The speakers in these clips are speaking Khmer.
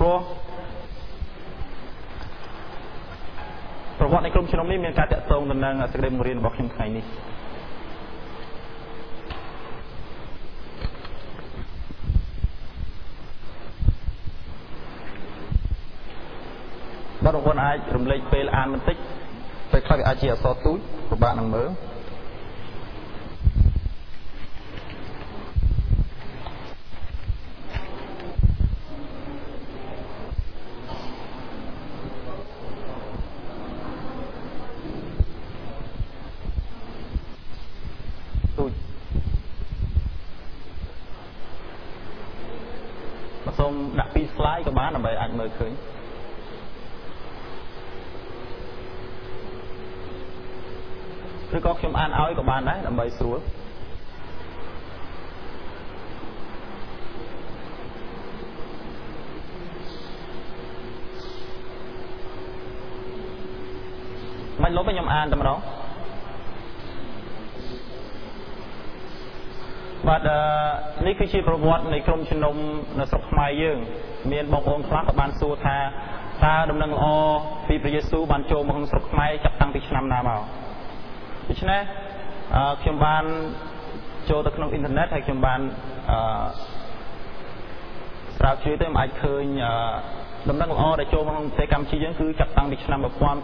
ព្រោះប្រវត្តិនៃក្រុមជំនុំនេះមានការតាក់ទងទៅនឹងសេចក្តីបង្រៀនរបស់ខ្ញុំថ្ងៃនេះបាទបងប្អូនអាចរំលែកពេលអានបន្តិចពេលខ្លះវាអាចជាអក្សរទូចពិបាកនឹងមើលសូមដាក់ពី slide ក៏បានដើម្បីអាចមើលឃើញឬក៏ខ្ញុំអានឲ្យក៏បានដែរដើម្បីស្រួលមិនលុបខ្ញុំអានតែម្ដងបាទនេះគឺជាប្រវត្តិនៃក្រុមជំនុំនៅស្រុកខ្មែរយើងមានបងប្អូនខ្លះក៏បានសួរថាតើដំណឹងល្អពីព្រះយេស៊ូវបានចូលមកក្នុងស្រុកខ្មែរចាប់តាំងពីឆ្នាំណាមកដូច្នេះខ្ញុំបានចូលទៅក្នុងអ៊ីនធឺណិតហើយខ្ញុំបានស្រាវជ្រាវទៅមិនអាចឃើញដំណឹងល្អដែលចូលមកក្នុងប្រទេសកម្ពុជាយើងគឺចាប់តាំងពីឆ្នាំ1555ម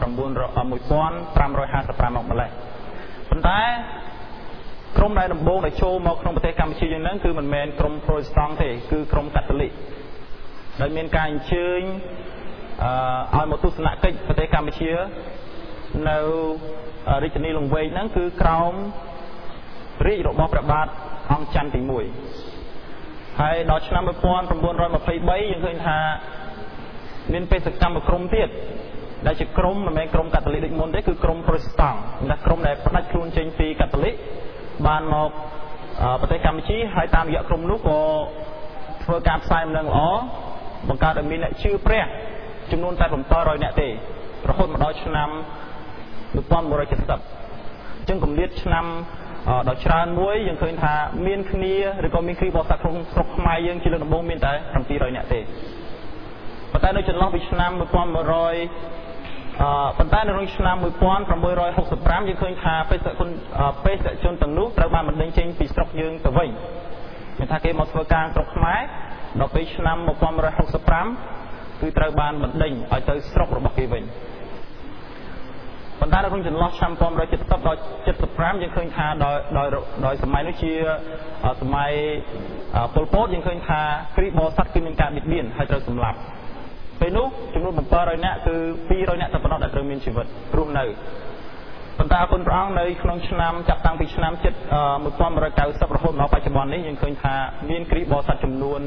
កម្លេះប៉ុន្តែក្រុមដែលដំបូងដែលចូលមកក្នុងប្រទេសកម្ពុជាយើងហ្នឹងគឺមិនមែនក្រុមប្រូតេស្តង់ទេគឺក្រុមកាតូលិកដែលមានការអញ្ជើញឲ្យមកទស្សនកិច្ចប្រទេសកម្ពុជានៅរាជធានីលង្វែកហ្នឹងគឺក្រោមរាជរបស់ព្រះបាទអង្គច័ន្ទទី1ហើយដល់ឆ្នាំ1923យើងឃើញថាមានបេសកកម្មក្រុមទៀតដែលជាក្រុមមិនមែនក្រុមកាតូលិកដូចមុនទេគឺក្រុមប្រូតេស្តង់តែក្រុមដែលផ្ដាច់ខ្លួនចេញពីកាតូលិកបានមកប្រទេសកម្ពុជាហើយតាមរយៈក្រុមនោះក៏ធ្វើការផ្សាយដំណឹងល្អបង្កើតឲ្យមានអ្នកជឿព្រះចំនួនតែ700នាក់ទេរហូតមកដល់ឆ្នាំ1970អញ្ចឹងគម្លាតឆ្នាំដល់ច្រើនមួយយើងឃើញថាមានគ្នាឬក៏មានគ្រីស្ទបរិស័ទក្នុងស្រុកខ្មែរយើងជាលើកដំបូងមានតែ700នាក់ទេប៉ុន្តែនៅចន្លោះពីឆ្នាំ1900ប៉ុន្តែនៅក្នុងឆ្នាំ1965យើងឃើញថាបេសកជនទាំងនោះត្រូវបានបណ្ដេញចេញពីស្រុកយើងទៅវិញមានថាគេមកធ្វើការស្រុកខ្មែរដល់ពេលឆ្នាំ1965គឺត្រូវបានបណ្ដេញឲ្យទៅស្រុករបស់គេវិញប៉ុន្តែនៅក្នុងចន្លោះឆ្នាំ1970ដល់75យើងឃើញថាដោយសម័យនោះជាសម័យប៉ុលពតយើងឃើញថាគ្រីស្ទបរិស័ទគឺមានការបៀតបៀនហើយត្រូវសម្លាប់ពេលនោះចំនួន700នាក់គឺ200នាក់តែប៉ុណ្ណោះដែលត្រូវមានជីវិតរស់នៅប៉ុន្តែអរគុណព្រះអង្គនៅក្នុងឆ្នាំចាប់តាំងពីឆ្នាំ1990រហូតដល់បច្ចុប្បន្ននេះយើងឃើញថាមានគ្រីស្ទបរិស័ទចំនួន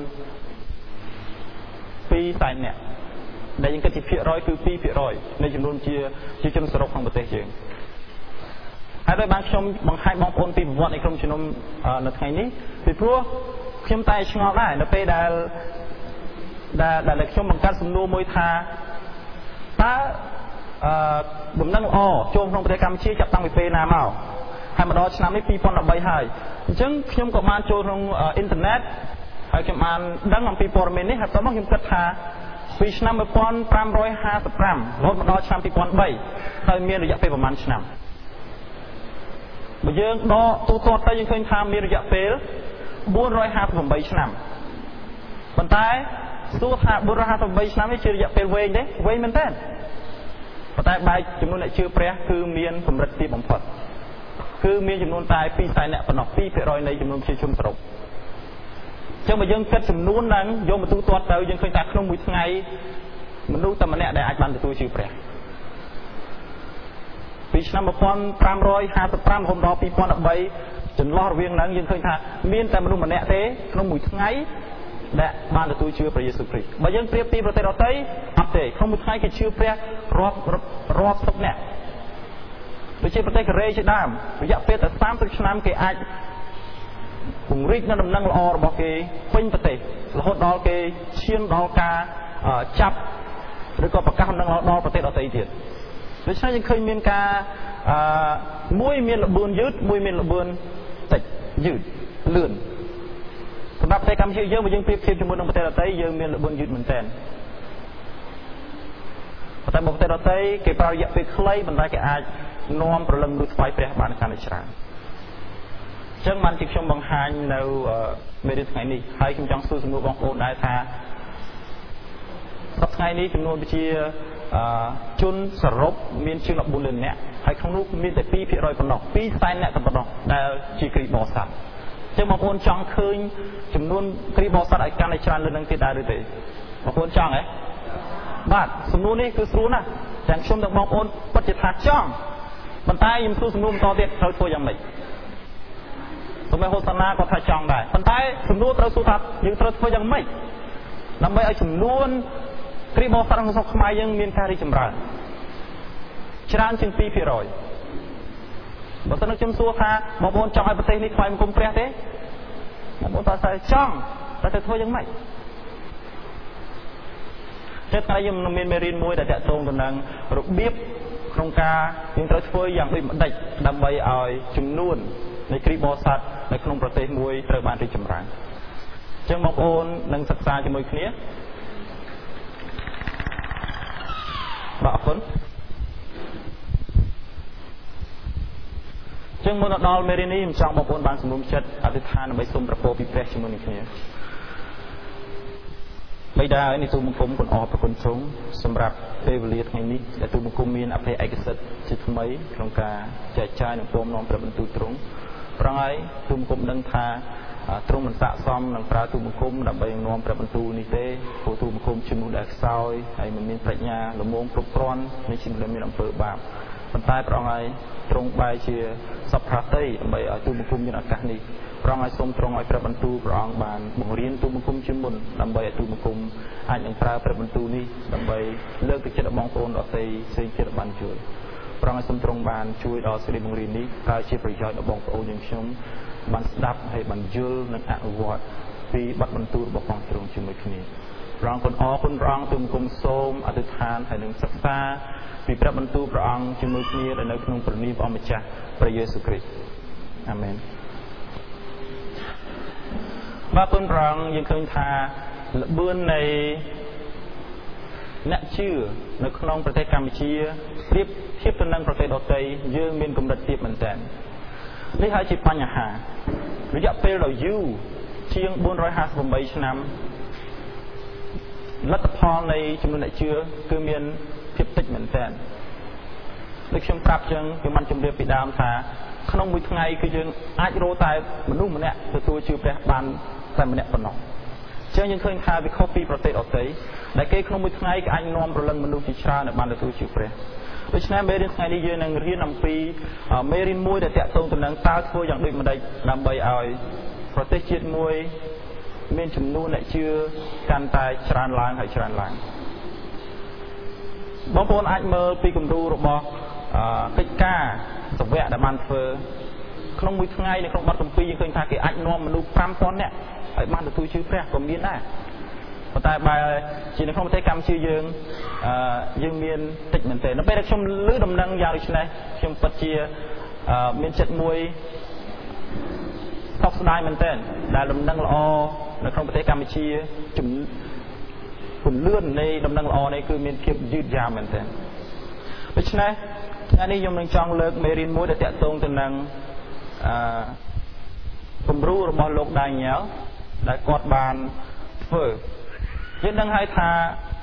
200,000នាក់ដែលយើងគិតជាភាគរយគឺ2%នៃចំនួនជាជនសរុបក្នុងប្រទេសយើងហើយដោយបានខ្ញុំបង្ហាញបងប្អូនពីប្រវត្តិនៃក្រុមជំនុំនៅថ្ងៃនេះពីព្រោះខ្ញុំតែឆ្ងល់ដែរនៅពេលដែលខ្ញុំបង្កើតសំណួរមួយថាតើដំណឹងល្អចូលក្នុងប្រទេសកម្ពុជាចាប់តាំងពីពេលណាមកហើយមកដល់ឆ្នាំនេះ2013ហើយអញ្ចឹងខ្ញុំក៏បានចូលក្នុងអ៊ីនធឺណិតហើយខ្ញុំបានដឹងអំពីព័ត៌មាននេះហើយតោះមកខ្ញុំគិតថាពីឆ្នាំ1555រហូតមកដល់ឆ្នាំ2003ហើយមានរយៈពេលប្រហែលឆ្នាំបើយើងដកទូទាត់ទៅយើងឃើញថាមានរយៈពេល458ឆ្នាំប៉ុន្តែសួរថា458ឆ្នាំនេះជារយៈពេលវែងទេវែងមែនទេប៉ុន្តែបែរចំនួនអ្នកជឿព្រះគឺមានកម្រិតទាបបំផុតគឺមានចំនួនតែ200,000នាក់ប៉ុណ្ណោះ 2% នៃចំនួនប្រជាជនសរុបអញ្ចឹងបើយើងគិតចំនួនហ្នឹងយកមកទូទាត់ទៅយើងឃើញថាក្នុងមួយថ្ងៃមនុស្សតែម្នាក់ដែលអាចបានទទួលជឿព្រះពីឆ្នាំ1555រហូតដល់2013ចន្លោះរវាងហ្នឹងយើងឃើញថាមានតែមនុស្សម្នាក់ទេក្នុងមួយថ្ងៃដែលបានទទួលជឿព្រះយេស៊ូវគ្រីស្ទបើយើងប្រៀបពីប្រទេសដទៃអត់ទេក្នុងមួយថ្ងៃគេជឿព្រះរាប់សិបនាក់ដូចជាប្រទេសកូរ៉េជាដើមរយៈពេលតែ30ឆ្នាំគេអាចពង្រីកនៅដំណឹងល្អរបស់គេពេញប្រទេសរហូតដល់គេឈានដល់ការចាប់ឬក៏ប្រកាសដំណឹងល្អដល់ប្រទេសដទៃទៀតដូច្នេះយើងឃើញមានការមួយមានល្បឿនយឺតមួយមានល្បឿនតិចយឺតលឿនសម្រាប់ប្រទេសកម្ពុជាយើងបើយើងប្រៀបធៀបជាមួយនឹងប្រទេសដទៃយើងមានល្បឿនយឺតមែនទែនតែមកប្រទេសដទៃគេប្រើរយៈពេលខ្លីប៉ុន្តែគេអាចនាំប្រលឹងឬស្វ័យព្រះបានកាន់តែច្រើនអញ្ចឹងបានជាខ្ញុំបង្ហាញនៅមេរៀនថ្ងៃនេះហើយខ្ញុំចង់សួរសំណួរបងប្អូនដែរថាសប្តាហ៍ថ្ងៃនេះចំនួនវិជាជនសរុបមានជាង14លាននាក់ហើយក្នុងនោះមានតែ2%ប៉ុណ្ណោះ200,000នាក់តែប៉ុណ្ណោះដែលជាគ្រីស្ទបរិស័ទអញ្ចឹងបងប្អូនចង់ឃើញចំនួនគ្រីស្ទបរិស័ទឲ្យកាន់តែច្រើនលើនឹងទៀតដែរឬទេបងប្អូនចង់ហ៎បាទសំណួរនេះគឺស្រួលណាស់ទាំងខ្ញុំទាំងបងប្អូនពិតជាថាចង់ប៉ុន្តែខ្ញុំសួរសំណួរបន្តទៀតត្រូវធ្វើយ៉ាងម៉េចសូមឲ្យហូសាណាគាត់ថាចង់ដែរប៉ុន្តែសំណួរត្រូវសួរថាយើងត្រូវធ្វើយ៉ាងម៉េចដើម្បីឲ្យចំនួនគ្រីស្ទបរិស័ទក្នុងស្រុកខ្មែរយើងមានការរីកចម្រើនច្រើនជាង 2%បើសិនខ្ញុំសួរថាបងប្អូនចង់ឲ្យប្រទេសនេះថ្វាយបង្គំព្រះទេបងប្អូនថាចង់តែត្រូវធ្វើយ៉ាងម៉េចតែថ្ងៃយើងមានមេរៀនមួយដែលតាក់ទងទៅនឹងរបៀបក្នុងការយើងត្រូវធ្វើយ៉ាងដូចម្ដេចដើម្បីឲ្យចំនួននៃគ្រីស្ទបរិស័ទនៅក្នុងប្រទេសមួយត្រូវបានរីកចម្រើនអញ្ចឹងបងប្អូននឹងសិក្សាជាមួយគ្នាបាទអរគុណចឹងមុនដល់មេរៀននេះខ្ញុំចង់បងប្អូនបានសម្រុំចិត្តអធិដ្ឋានដើម្បីសូមប្រពោពីព្រះជាមួយនឹងគ្នាបិតាហើយនេះទូលបង្គំគុណអរប្រគុណទ្រង់សម្រាប់ពេលវេលាថ្ងៃនេះដែលទូលបង្គំមានអភ័យឯកសិទ្ធិជាថ្មីក្នុងការចែកចាយនិងពំនាំព្រះបន្ទូលទ្រង់ប្រងហើយទូលបង្គំដឹងថាទ្រង់មិនស័ក្តិសមនឹងប្រើទូលបង្គំដើម្បីនាំព្រះបន្ទូលនេះទេព្រោះទូលបង្គំជាមនុស្សដែលខ្សោយហើយមិនមានប្រាជ្ញាល្មមគ្រប់គ្រាន់នៃជីវិតដែលមានអំពើបាបប៉ុន្តែព្រះអង្គហើយទ្រង់បែរជាសពប្រតិដើម្បីឲ្យទូលបង្គំមានឱកាសនេះព្រះអង្គឲ្យសូមទ្រង់ឲ្យព្រះបន្ទូលព្រះអង្គបានបង្រៀនទូលបង្គំជាមុនដើម្បីឲ្យទូលបង្គំអាចនឹងប្រើព្រះបន្ទូលនេះដើម្បីលើកទឹកចិត្តបងប្អូនដទៃផ្សេងទៀតបានជួយព្រះអង្គឲ្យសូមទ្រង់បានជួយដល់សេរីបង្រៀននេះប្រើជាប្រយោជន៍ដល់បងប្អូនយើងខ្ញុំបានស្ដាប់ហើយបានយល់និងអនុវត្តពីបទបន្ទូលរបស់ព្រះទ្រង់ជាមួយគ្នាព្រះអង្គគុណអរគុណព្រះអង្គទូលបង្គំសូមអធិដ្ឋានហើយនឹងសិក្សាពីព្រះបន្ទូលព្រះអង្គជាមួយគ្នាដែលនៅក្នុងព្រះនាមព្រះម្ចាស់ព្រះយេស៊ូវគ្រីស្ទអាមែនបាទគុណព្រះអង្គយើងឃើញថាល្បឿននៃអ្នកជឿនៅក្នុងប្រទេសកម្ពុជាប្រៀបធៀបទៅនឹងប្រទេសដទៃយើងមានកម្រិតទាបមែនទែននេះហើយជាបញ្ហារយៈពេលដ៏យូរជាង458ឆ្នាំលទ្ធផលនៃចំនួនអ្នកជឿគឺមានភាពតិចមែនទែនដូចខ្ញុំប្រាប់ចឹងខ្ញុំបានជម្រាបពីដើមថាក្នុងមួយថ្ងៃគឺយើងអាចរកតែមនុស្សម្នាក់ទទួលជឿព្រះបានតែម្នាក់ប៉ុណ្ណោះអញ្ចឹងយើងឃើញថាវាខុសពីប្រទេសដទៃដែលគេក្នុងមួយថ្ងៃគេអាចនាំប្រលឹងមនុស្សជាច្រើនដែលបានទទួលជឿព្រះដូច្នេះមេរៀនថ្ងៃនេះយើងនឹងរៀនអំពីមេរៀនមួយដែលតាក់ទងទៅនឹងតើធ្វើយ៉ាងដូចម្ដេចដើម្បីឲ្យប្រទេសជាតិមួយមានចំនួនអ្នកជឿកាន់តែច្រើនឡើងហើយច្រើនឡើងបងប្អូនអាចមើលពីគំរូរបស់កិច្ចការសវៈដែលបានធ្វើក្នុងមួយថ្ងៃនៅក្នុងបទគម្ពីរយើងឃើញថាគេអាចនាំមនុស្ស 5,000 នាក់ឲ្យបានទទួលជឿព្រះក៏មានដែរប៉ុន្តែបើជានៅក្នុងប្រទេសកម្ពុជាយើងមានតិចមែនទេនៅពេលដែលខ្ញុំឮដំណឹងយ៉ាងដូចនេះខ្ញុំពិតជាមានចិត្តមួយសោកស្ដាយមែនទែនដែលដំណឹងល្អនៅក្នុងប្រទេសកម្ពុជាពន្លឿននៃដំណឹងល្អនេះគឺមានភាពយឺតយ៉ាវមែនទែនដូច្នេះថ្ងៃនេះខ្ញុំនឹងចង់លើកមេរៀនមួយដែលតាក់ទងទៅនឹងគំរូរបស់លោកដានីយ៉ែលដែលគាត់បានធ្វើយើងដឹងហើយថា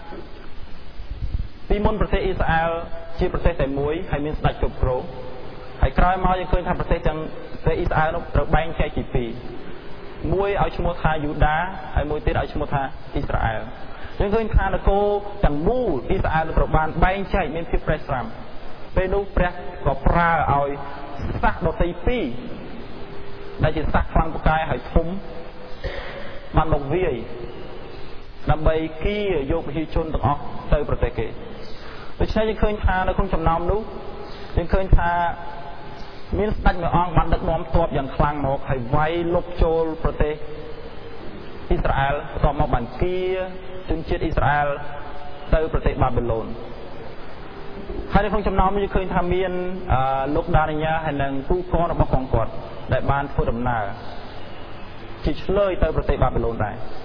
ពីមុនប្រទេសអ៊ីស្រាអែលជាប្រទេសតែមួយហើយមានស្ដេចគ្រប់គ្រងហើយក្រោយមកយើងឃើញថាប្រទេសទាំងប្រទេសអ៊ីស្រាអែលនោះត្រូវបែងចែកជាពីរមួយឲ្យឈ្មោះថាយូដាហើយមួយទៀតឲ្យឈ្មោះថាអ៊ីស្រាអែលយើងឃើញថានគរទាំងមូលអ៊ីស្រាអែលត្រូវបានបែងចែកមានភាពប្រេះស្រាំពេលនោះព្រះក៏ប្រើឲ្យសាសដទៃពីរដែលជាសាសខ្លាំងពូកែហើយធំបានមកវាយដើម្បីគៀយកប្រជាជនទាំងអស់ទៅប្រទេសគេដូច្នេះយើងឃើញថានៅក្នុងចំណោមនោះយើងឃើញថាមានស្ដេចមួយអង្គបានដឹកនាំទ័ពយ៉ាងខ្លាំងមកហើយវាយលុបចូលប្រទេសអ៊ីស្រាអែលបន្ទាប់មកបានគៀជនជាតិអ៊ីស្រាអែលទៅប្រទេសបាប៊ីឡូនហើយនៅក្នុងចំណោមនេះយើងឃើញថាមានលោកដានីយ៉ែលហើយនិងទូករបស់គាត់ដែលបានធ្វើដំណើរជាឆ្លើយទៅប្រទេសបាប៊ីឡូនដែរ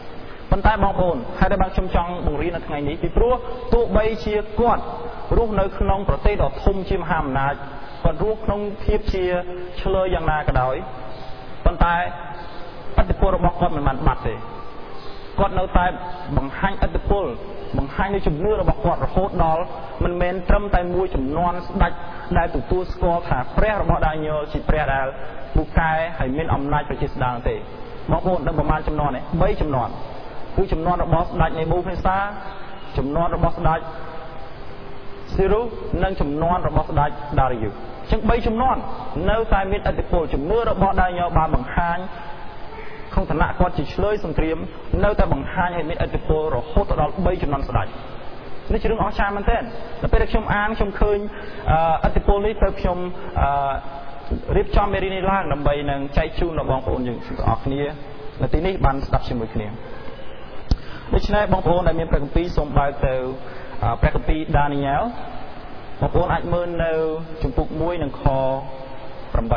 ប៉ុន្តែបងប្អូនហើយដែលបានខ្ញុំចង់បង្រៀននៅថ្ងៃនេះពីព្រោះទោះបីជាគាត់រស់នៅក្នុងប្រទេសដ៏ធំជាមហាអំណាចគាត់រស់ក្នុងភាពជាឆ្លើយយ៉ាងណាក៏ដោយប៉ុន្តែឥទ្ធិពលរបស់គាត់មិនបានបាត់ទេគាត់នៅតែបង្ហាញឥទ្ធិពលបង្ហាញនូវជំនឿរបស់គាត់រហូតដល់មិនមែនត្រឹមតែមួយចំនួនស្ដេចដែលទទួលស្គាល់ថាព្រះរបស់ដានីយ៉ូលជាព្រះដែលពូកែហើយមានអំណាចប្រជាស្ដារទេបងប្អូនដឹងប្រមាណចំនួននេះ3ចំនួនគឺចំនួនរបស់ស្ដេចនេបូខេនេសាចំនួនរបស់ស្ដេចស៊ីរូនិងចំនួនរបស់ស្ដេចដារីយ៉ូអញ្ចឹង3ចំនួននៅតែមានឥទ្ធិពលជំនឿរបស់ដានីយ៉ូលបានបង្ហាញក្នុងឋានៈគាត់ជាឆ្លើយសង្គ្រាមនៅតែបង្ហាញឲ្យមានឥទ្ធិពលរហូតដល់3ចំនួនស្ដេចនេះជារឿងអស្ចារ្យមែនទែនដល់ពេលដែលខ្ញុំអានខ្ញុំឃើញឥទ្ធិពលនេះទៅខ្ញុំរៀបចំមេរៀននេះឡើងដើម្បីនឹងចែកជូនដល់បងប្អូនយើងទាំងអស់គ្នានៅទីនេះបានស្ដាប់ជាមួយគ្នាដូច្នេះបងប្អូនដែលមានព្រះគម្ពីរសូមបើកទៅព្រះគម្ពីរដានីយ៉ែលបងប្អូនអាចមើលនៅជំពូក1និងខ8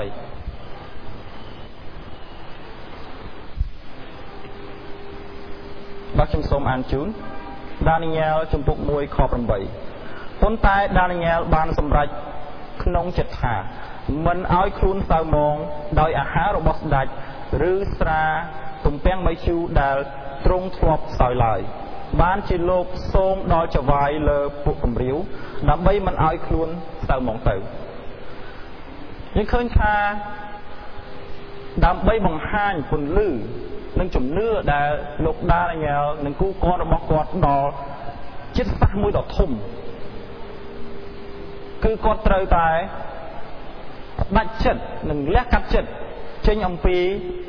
បាទខ្ញុំសូមអានជូនដានីយ៉ែលជំពូក1ខ8ប៉ុន្តែដានីយ៉ែលបានសម្រេចក្នុងចិត្តថាមិនឲ្យខ្លួនសៅមងដោយអាហាររបស់ស្ដេចឬស្រាទំពាំងបាយជូរដែលទ្រង់ធ្លាប់សោយឡើយបានជាលោកសូមដល់ចវាយលើពួកគំរាវដើម្បីមិនឲ្យខ្លួនសៅមងទៅយើងឃើញថាដើម្បីបង្ហាញពន្លឺនិងជំនឿដែលលោកដានីយ៉ែលនិងគូកនរបស់គាត់ដល់ចិត្តសាស្ត្រមួយដ៏ធំគឺគាត់ត្រូវតែដាច់ចិត្តនិងលះកាត់ចិត្តចេញអំពី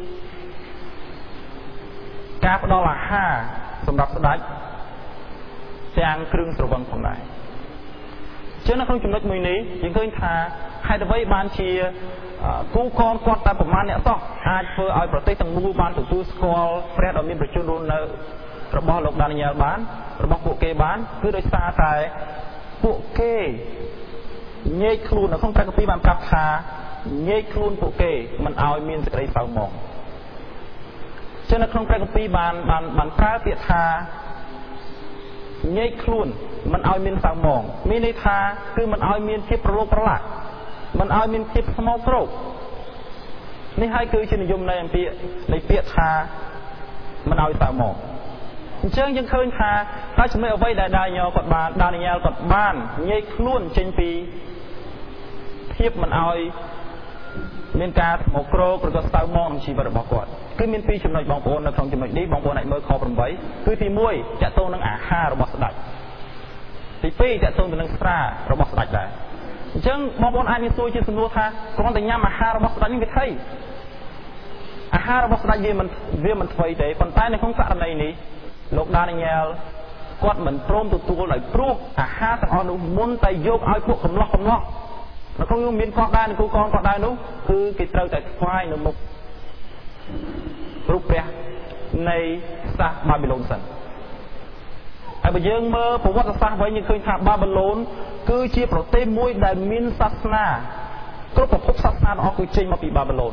ការផ្ដល់អាហារសម្រាប់ស្ដេចទាំងគ្រឿងស្រវឹងផងដែរចឹងនៅក្នុងចំណុចមួយនេះយើងឃើញថាហេតុអ្វីបានជាគូកនគាត់តែប្រមាណអ្នកសោះអាចធ្វើឲ្យប្រទេសទាំងមូលបានទទួលស្គាល់ព្រះដ៏មានប្រជាជនរស់នៅរបស់លោកដានីយ៉ែលបានរបស់ពួកគេបានគឺដោយសារតែពួកគេញែកខ្លួននៅក្នុងព្រះគម្ពីរបានប្រាប់ថាញែកខ្លួនពួកគេមិនឲ្យមានសេចក្តីសៅហ្មងចឹងនៅក្នុងព្រះគម្ពីរបានប្រើពាក្យថាញែកខ្លួនមិនឲ្យមានសៅហ្មងមានន័យថាគឺមិនឲ្យមានភាពប្រឡូកប្រឡាក់មិនឲ្យមានភាពស្មោកគ្រោកនេះហើយគឺជានិយមនៃពាក្យថាមិនឲ្យសៅហ្មងអញ្ចឹងយើងឃើញថាតែចំណុចអ្វីដែលដានីយ៉ែលគាត់បានញែកខ្លួនចេញពីភាពមិនឲ្យមានការស្មោកគ្រោកឬក៏សៅហ្មងក្នុងជីវិតរបស់គាត់គឺមាន2ចំណុចបងប្អូននៅក្នុងចំណុចនេះបងប្អូនអាចមើលខ8គឺទី1តកតងនឹងអាហាររបស់ស្ដេចទី2តកតងទៅនឹងស្រារបស់ស្ដេចដែរអញ្ចឹងបងប្អូនអាចមានសួរជាសំណួរថាគ្រាន់តែញ៉ាំអាហាររបស់ស្ដេចនេះវាថៃអាហាររបស់ស្ដេចវាមិនថ្មីទេប៉ុន្តែនៅក្នុងករណីនេះលោកដានីយ៉ែលគាត់មិនព្រមទទួលដោយព្រោះអាហារទាំងអស់នោះមុនតែយកឲ្យពួកកំឡោះនៅក្នុងនោះមានគាត់ដែរនិងគូកនគាត់ដែរនោះគឺគេត្រូវតែថ្វាយនៅមុខរូបព្រះនៃសាសបាប៊ីឡូនសិនហើយបើយើងមើលប្រវត្តិសាស្ត្រវិញយើងឃើញថាបាប៊ីឡូនគឺជាប្រទេសមួយដែលមានសាសនាគ្រប់ប្រភពសាសនាទាំងអស់គឺចេញមកពីបាប៊ីឡូន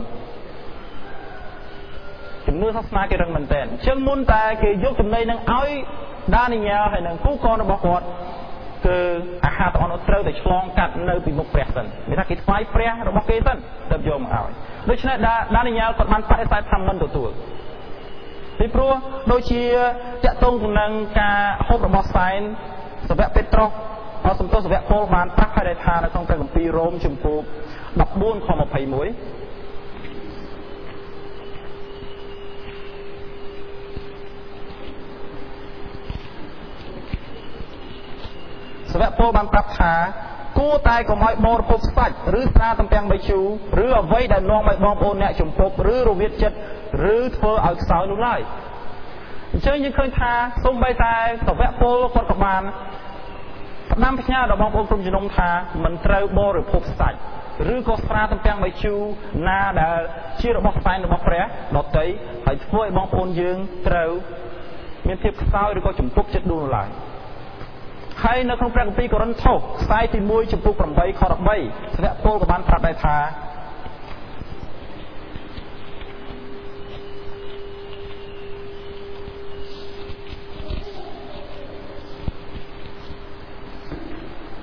ជំនឿសាសនាគេរឹងមែនទែនអញ្ចឹងមុនតែគេយកចំណីនឹងឲ្យដានីយ៉ែលហើយនឹងគូកនរបស់គាត់គឺអាហារទាំងអស់នោះត្រូវតែឆ្លងកាត់នៅពីមុខព្រះសិនមានថាគេថ្វាយព្រះរបស់គេសិនទើបយកមកឲ្យដូច្នេះដានីយ៉ែលគាត់បានបដិសេធថាមិនទទួលពីព្រោះដូចជាតាក់ទងនឹងការហូបរបស់សែនសាវកពេត្រុសសំទោសសាវកប៉ូលបានប្រាប់ហើយថានៅក្នុងព្រះគម្ពីររ៉ូមជំពូក14ខ21សាវកប៉ូលបានប្រាប់ថាគួរតែកុំឲ្យបរិភោគសាច់ឬស្រាទំពាំងបាយជូរឬអ្វីដែលនាំឲ្យបងប្អូនអ្នកជំពប់ឬរវិតចិត្តឬធ្វើឲ្យខ្សោយនោះឡើយអញ្ចឹងយើងឃើញថាសូម្បីតែសាវកប៉ូលគាត់ក៏បានផ្ដាំផ្ញើដល់បងប្អូនក្រុមជំនុំថាមិនត្រូវបរិភោគសាច់ឬក៏ស្រាទំពាំងបាយជូរណាដែលជារបស់សែនរបស់ព្រះដតីហើយធ្វើឲ្យបងប្អូនយើងត្រូវមានភាពខ្សោយឬក៏ជំពប់ចិត្តដួលនោះឡើយហើយនៅក្នុងព្រះគម្ពីរកូរិនថូសខ្សែទី1ចំពុក8ខ13សាវកប៉ូលក៏បានប្រាប់ដែរថា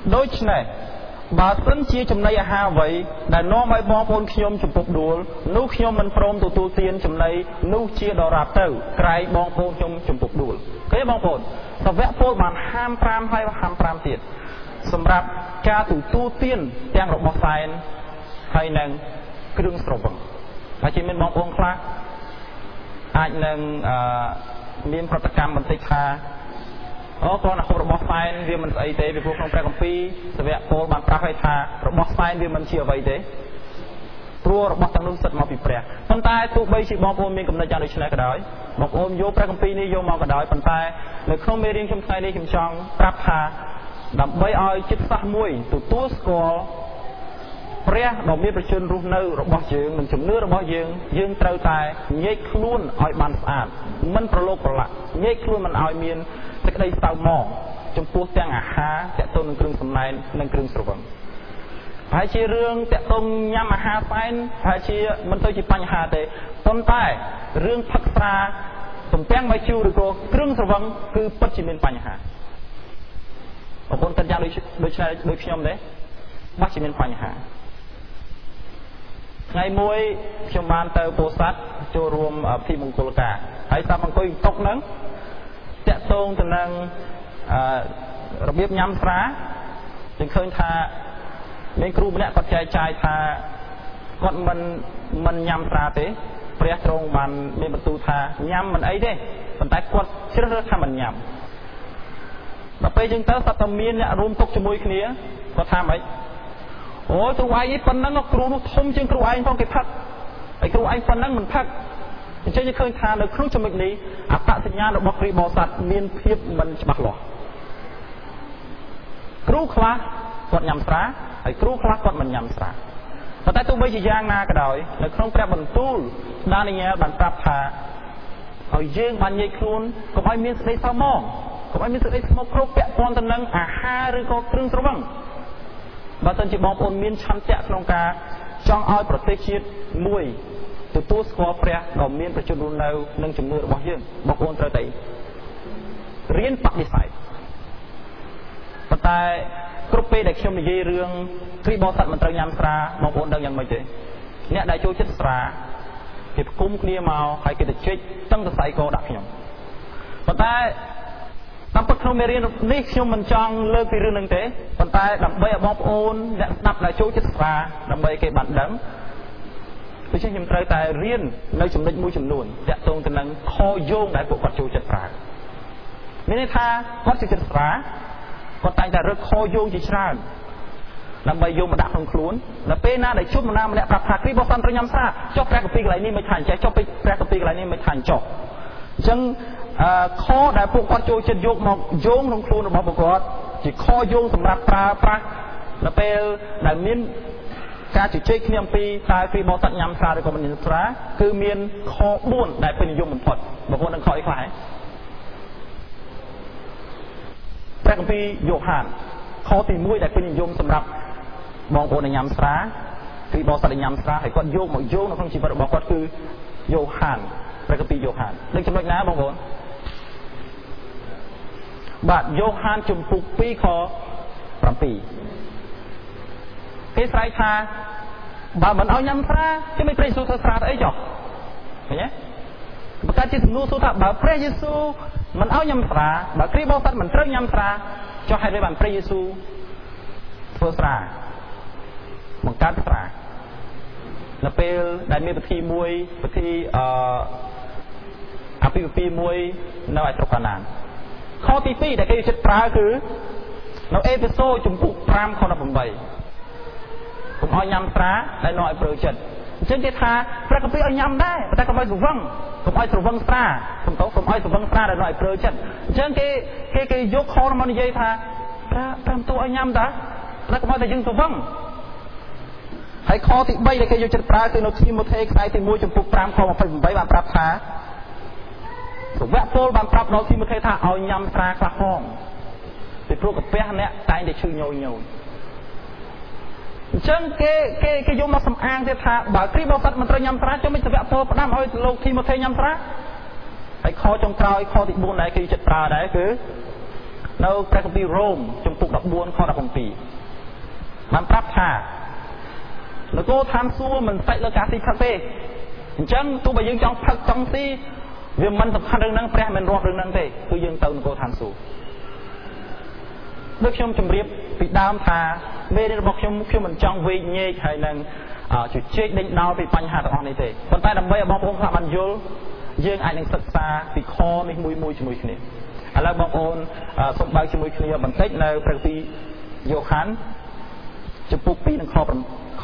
ដូច្នេះបើសិនជាចំណីអាហារអ្វីដែលនាំឲ្យបងប្អូនខ្ញុំចំពុកដួលនោះខ្ញុំមិនព្រមទទួលទានចំណីនោះជាដរាបទៅក្រែងបងប្អូនខ្ញុំចំពុកដួលឃើញបងប្អូនសាវកពលបានហាម5ហើយហាម5ទៀតសម្រាប់ការទទួលទានទាំងរបស់សែនហើយនឹងគ្រឿងស្រវឹងហើយជាមានបងប្អូនខ្លះអាចនឹងមានប្រតិកម្មបន្តិចថាគ្រាន់តែហូបរបស់សែនវាមិនស្អីទេពីព្រោះក្នុងព្រះគម្ពីរសាវកពលបានប្រាប់ឲ្យថារបស់សែនវាមិនជាអ្វីទេព្រោះរបស់ទាំងនោះសិតមកពីព្រះប៉ុន្តែទោះបីជាបងប្អូនមានគំនិតយ៉ាងដូចនេះក៏ដោយបងប្អូនយកព្រះគម្ពីរនេះយកមកក៏ដោយប៉ុន្តែនៅក្នុងមេរៀនខ្ញុំថ្ងៃនេះខ្ញុំចង់ប្រាប់ថាដើម្បីឲ្យចិត្តសាស្ត្រមួយទទួលស្គាល់ព្រះដ៏មានប្រជញ្ញរស់នៅរបស់យើងនិងជំនឿរបស់យើងត្រូវតែញែកខ្លួនឲ្យបានស្អាតមិនប្រឡូកប្រឡាក់ញែកខ្លួនមិនឲ្យមានសេចក្តីសៅហ្មងចំពោះទាំងអាហារតាក់ទងនឹងគ្រឿងសម្ដែងនិងគ្រឿងស្រវឹងហើយជារឿងតាក់ទងញ៉ាំអាហារសែនហើយជាមិនទៅជាបញ្ហាទេប៉ុន្តែរឿងផឹកស្រាទំពាំងបាយជូរឬក៏គ្រឿងស្រវឹងគឺពិតជាមានបញ្ហាបងប្អូនគិតយ៉ាងដូចខ្ញុំទេបាត់ជាមានបញ្ហាថ្ងៃមួយខ្ញុំបានទៅពោធិ៍សាត់ចូលរួមពិធីមង្គលការហើយតាមអង្គុយតុកហ្នឹងតាក់ទងទៅនឹងរបៀបញ៉ាំស្រាយើងឃើញថាមានគ្រូម្នាក់គាត់ចែកចាយថាគាត់មិនញ៉ាំស្រាទេព្រះទ្រង់បានមានបន្ទូលថាញ៉ាំមិនអីទេប៉ុន្តែគាត់ជ្រើសរើសថាមិនញ៉ាំដល់ពេលចឹងទៅសត្វតែមានអ្នករួមតុកជាមួយគ្នាគាត់ថាម៉េចអូគ្រូឯងនេះប៉ុណ្ណឹងគ្រូនោះធំជាងគ្រូឯងផងគេផឹកហើយគ្រូឯងប៉ុណ្ណឹងមិនផឹកអញ្ចឹងយើងឃើញថានៅក្នុងចំណុចនេះអត្តសញ្ញាណរបស់គ្រីបោសាត់មានភាពមិនច្បាស់លាស់គ្រូខ្លះគាត់ញ៉ាំស្រាហើយគ្រូខ្លះគាត់មិនញ៉ាំស្រាប៉ុន្តែទោះបីជាយ៉ាងណាក៏ដោយនៅក្នុងព្រះបន្ទូលដានីយ៉ែលបានប្រាប់ថាឲ្យយើងបានញែកខ្លួនកុំឲ្យមានសេចក្តីសៅហ្មងកុំឲ្យមានសេចក្តីស្មុគគ្រោកពាក់ព័ន្ធទៅនឹងអាហារឬក៏គ្រឿងស្រវឹងបើសិនជាបងប្អូនមានឆន្ទៈក្នុងការចង់ឲ្យប្រទេសជាតិមួយទទួលស្គាល់ព្រះដ៏មានប្រជញ្ញរស់នៅនឹងជំនឿរបស់យើងបងប្អូនត្រូវតែរៀនបដិសេធប៉ុន្តែគ្រប់ពេលដែលខ្ញុំនិយាយរឿងគ្រីបោសាត់មិនត្រូវញ៉ាំស្រាបងប្អូនដឹងយ៉ាងម៉េចទេអ្នកដែលចូលចិត្តស្រាគេផ្គុំគ្នាមកហើយគេទៅជិះតឹងសរសៃកដាក់ខ្ញុំប៉ុន្តែតាមពិតក្នុងមេរៀននេះខ្ញុំមិនចង់លើកពីរឿងហ្នឹងទេប៉ុន្តែដើម្បីឲ្យបងប្អូនអ្នកស្ដាប់ដែលចូលចិត្តស្រាដើម្បីគេបានដឹងដូច្នេះខ្ញុំត្រូវតែរៀននៅចំណុចមួយចំនួនតាក់ទងទៅនឹងខយោងដែលពួកគាត់ចូលចិត្តស្រាមានន័យថាគាត់ចូលចិត្តស្រាគាត់តែងតែរឹកខយោងជាច្រើនដើម្បីយកមកដាក់ក្នុងខ្លួនដល់ពេលណាដែលជួបនរណាម្នាក់ប្រាប់ថាគ្រីបោះសាន់ត្រូវញ៉ាំស្រាចុះព្រះគម្ពីរកន្លែងនេះមិនថាអញ្ចេះចុះព្រះគម្ពីរកន្លែងនេះមិនថាអញ្ចុះអញ្ចឹងខដែលពួកគាត់ចូលចិត្តយកមកយោងក្នុងខ្លួនរបស់ពួកគាត់ជាខយោងសម្រាប់ប្រើប្រាស់ដល់ពេលដែលមានការជជែកគ្នាអំពីតើគ្រីបោះសាន់ញ៉ាំស្រាឬក៏មិនញ៉ាំស្រាគឺមានខ4ដែលពេញនិយមបំផុតបងប្អូននឹងខអីខ្លះហ៎ព្រះគម្ពីរយ៉ូហានខទី1ដែលពេញនិយមសម្រាប់បងប្អូនដែលញ៉ាំស្រាគ្រីបោះសាន់ញ៉ាំស្រាហើយគាត់យកមកយោងនៅក្នុងជីវិតរបស់គាត់គឺយ៉ូហានព្រះគម្ពីរយ៉ូហាននឹងចំណុចណាបងប្អូនបាទយ៉ូហានជំពូក2ខ7គេស្រែកថាបើមិនឲ្យញ៉ាំស្រាគេមិនព្រះយេស៊ូវធ្វើស្រាទៅអីចុះឃើញទេប្រកាសជាសំណួរសួរថាបើព្រះយេស៊ូវមិនឲ្យញ៉ាំស្រាបើគ្រីបោសាត់មិនត្រូវញ៉ាំស្រាចុះហេតុអ្វីបានព្រះយេស៊ូវធ្វើស្រាបង្កើតស្រានៅពេលដែលមានពិធីមួយពិធីអាពាហ៍ពិពាហ៍មួយនៅឯស្រុកកាណានខទី2ដែលគេចិត្តប្រើគឺនៅអេភេសូជំពូក5ខ18កុំឲ្យញ៉ាំស្រាដែលនាំឲ្យព្រើចិត្តអញ្ចឹងគេថាព្រះគម្ពីរឲ្យញ៉ាំដែរតែកុំឲ្យស្រវឹងកុំឲ្យស្រវឹងស្រាកុំឲ្យស្រវឹងស្រាដែលនាំឲ្យព្រើចិត្តអញ្ចឹងគេយកខមកនិយាយថាព្រះបន្ទូលឲ្យញ៉ាំតាតែកុំឲ្យតែយើងស្រវឹងហើយខទី3ដែលគេយកចិត្តប្រើគឺនៅទីម៉ូថេខ្សែទី1ចំពុក5ខ28បានប្រាប់ថាសាវកពលបានប្រាប់ដល់ទីម៉ូថេថាឲ្យញ៉ាំស្រាខ្លះផងពីព្រោះកាពះអ្នកតែងតែឈឺញយញយអញ្ចឹងគេយកមកសំអាងទៀតថាបើគ្រីបោសាត់មិនត្រូវញ៉ាំស្រាចុះមិនសាវកពលផ្ដាំឲ្យលោកទីម៉ូថេញ៉ាំស្រាហើយខចុងក្រោយខទី4ដែលគេចិត្តប្រើដែរគឺនៅព្រះគម្ពីររ៉ូមជំពូក14ខ17បានប្រាប់ថានគរឋានសួគ៌មិនស្ថិតលើការស៊ីផឹកទេអញ្ចឹងទោះបើយើងចង់ផឹកចង់ស៊ីវាមិនសំខាន់រឿងហ្នឹងព្រះមិនរាប់រឿងហ្នឹងទេគឺយើងទៅនគរឋានសួគ៌ដូចខ្ញុំជម្រាបពីដើមថាមេរៀនរបស់ខ្ញុំមិនចង់វែកញែកហើយនឹងជជែកដេញដោលពីបញ្ហាទាំងអស់នេះទេប៉ុន្តែដើម្បីឲ្យបងប្អូនខ្លះបានយល់យើងអាចនឹងសិក្សាពីខនេះមួយជាមួយគ្នាឥឡូវបងប្អូនសូមបើកជាមួយគ្នាបន្តិចនៅព្រះគម្ពីរយ៉ូហានជំពូក2និងខ7ឃើញ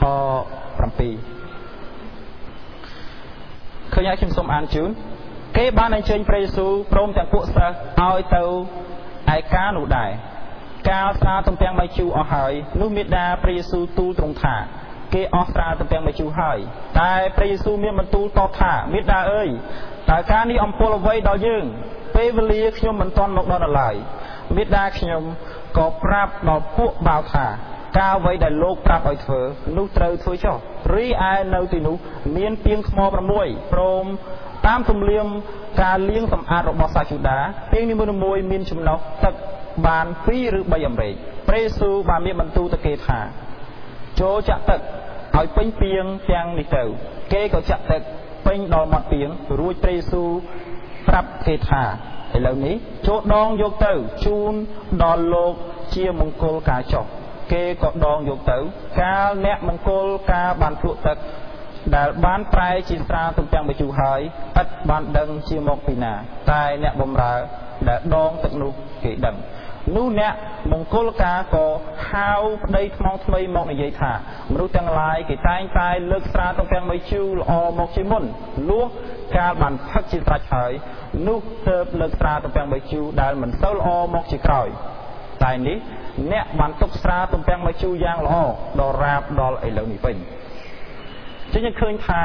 ហើយខ្ញុំសូមអានជូនគេបានអញ្ជើញព្រះយេស៊ូវព្រមទាំងពួកសិស្សឲ្យទៅឯការនោះដែរកាលស្រាទំពាំងបាយជូរអស់ហើយនោះមេដាព្រះយេស៊ូវទូលទ្រង់ថាគេអស់ស្រាទំពាំងបាយជូរហើយតែព្រះយេស៊ូវមានបន្ទូលតបថាមេដាអើយតើការនេះអំពលអ្វីដល់យើងពេលវេលាខ្ញុំមិនទាន់មកដល់ឡើយមេដាខ្ញុំក៏ប្រាប់ដល់ពួកបាវថាការអ្វីដែលលោកប្រាប់ឲ្យធ្វើនោះត្រូវធ្វើចុះរីឯនៅទីនោះមានពាងថ្ម6ព្រមតាមទំនៀមការលាងសម្អាតរបស់សាច់យូដាពាងនីមួយៗមានចំណុះទឹកបាន2ឬ3អម្រែកព្រះយេស៊ូវបានមានបន្ទូលទៅគេថាចូលចាក់ទឹកឲ្យពេញពាងទាំងនេះទៅគេក៏ចាក់ទឹកពេញដល់មាត់ពាងរួចព្រះយេស៊ូវប្រាប់គេថាឥឡូវនេះចូលដងយកទៅជូនដល់លោកជាមង្គលការចុះគេក៏ដងយកទៅកាលអ្នកមង្គលការបានភ្លក់ទឹកដែលបានប្រែជាស្រាទំពាំងបាយជូរហើយឥតបានដឹងជាមកពីណាតែអ្នកបម្រើដែលដងទឹកនោះគេដឹងនោះអ្នកមង្គលការក៏ហៅប្តីថ្មងថ្មីមកនិយាយថាមនុស្សទាំងឡាយគេតែងតែលើកស្រាទំពាំងបាយជូរល្អមកជាមុនលុះកាលបានផឹកជាស្រេចហើយនោះទើបលើកស្រាទំពាំងបាយជូរដែលមិនសូវល្អមកជាក្រោយតែនេះអ្នកបានទុកស្រាទំពាំងបាយជូរយ៉ាងល្អដល់រាបដល់ឥឡូវនេះវិញចឹងយើងឃើញថា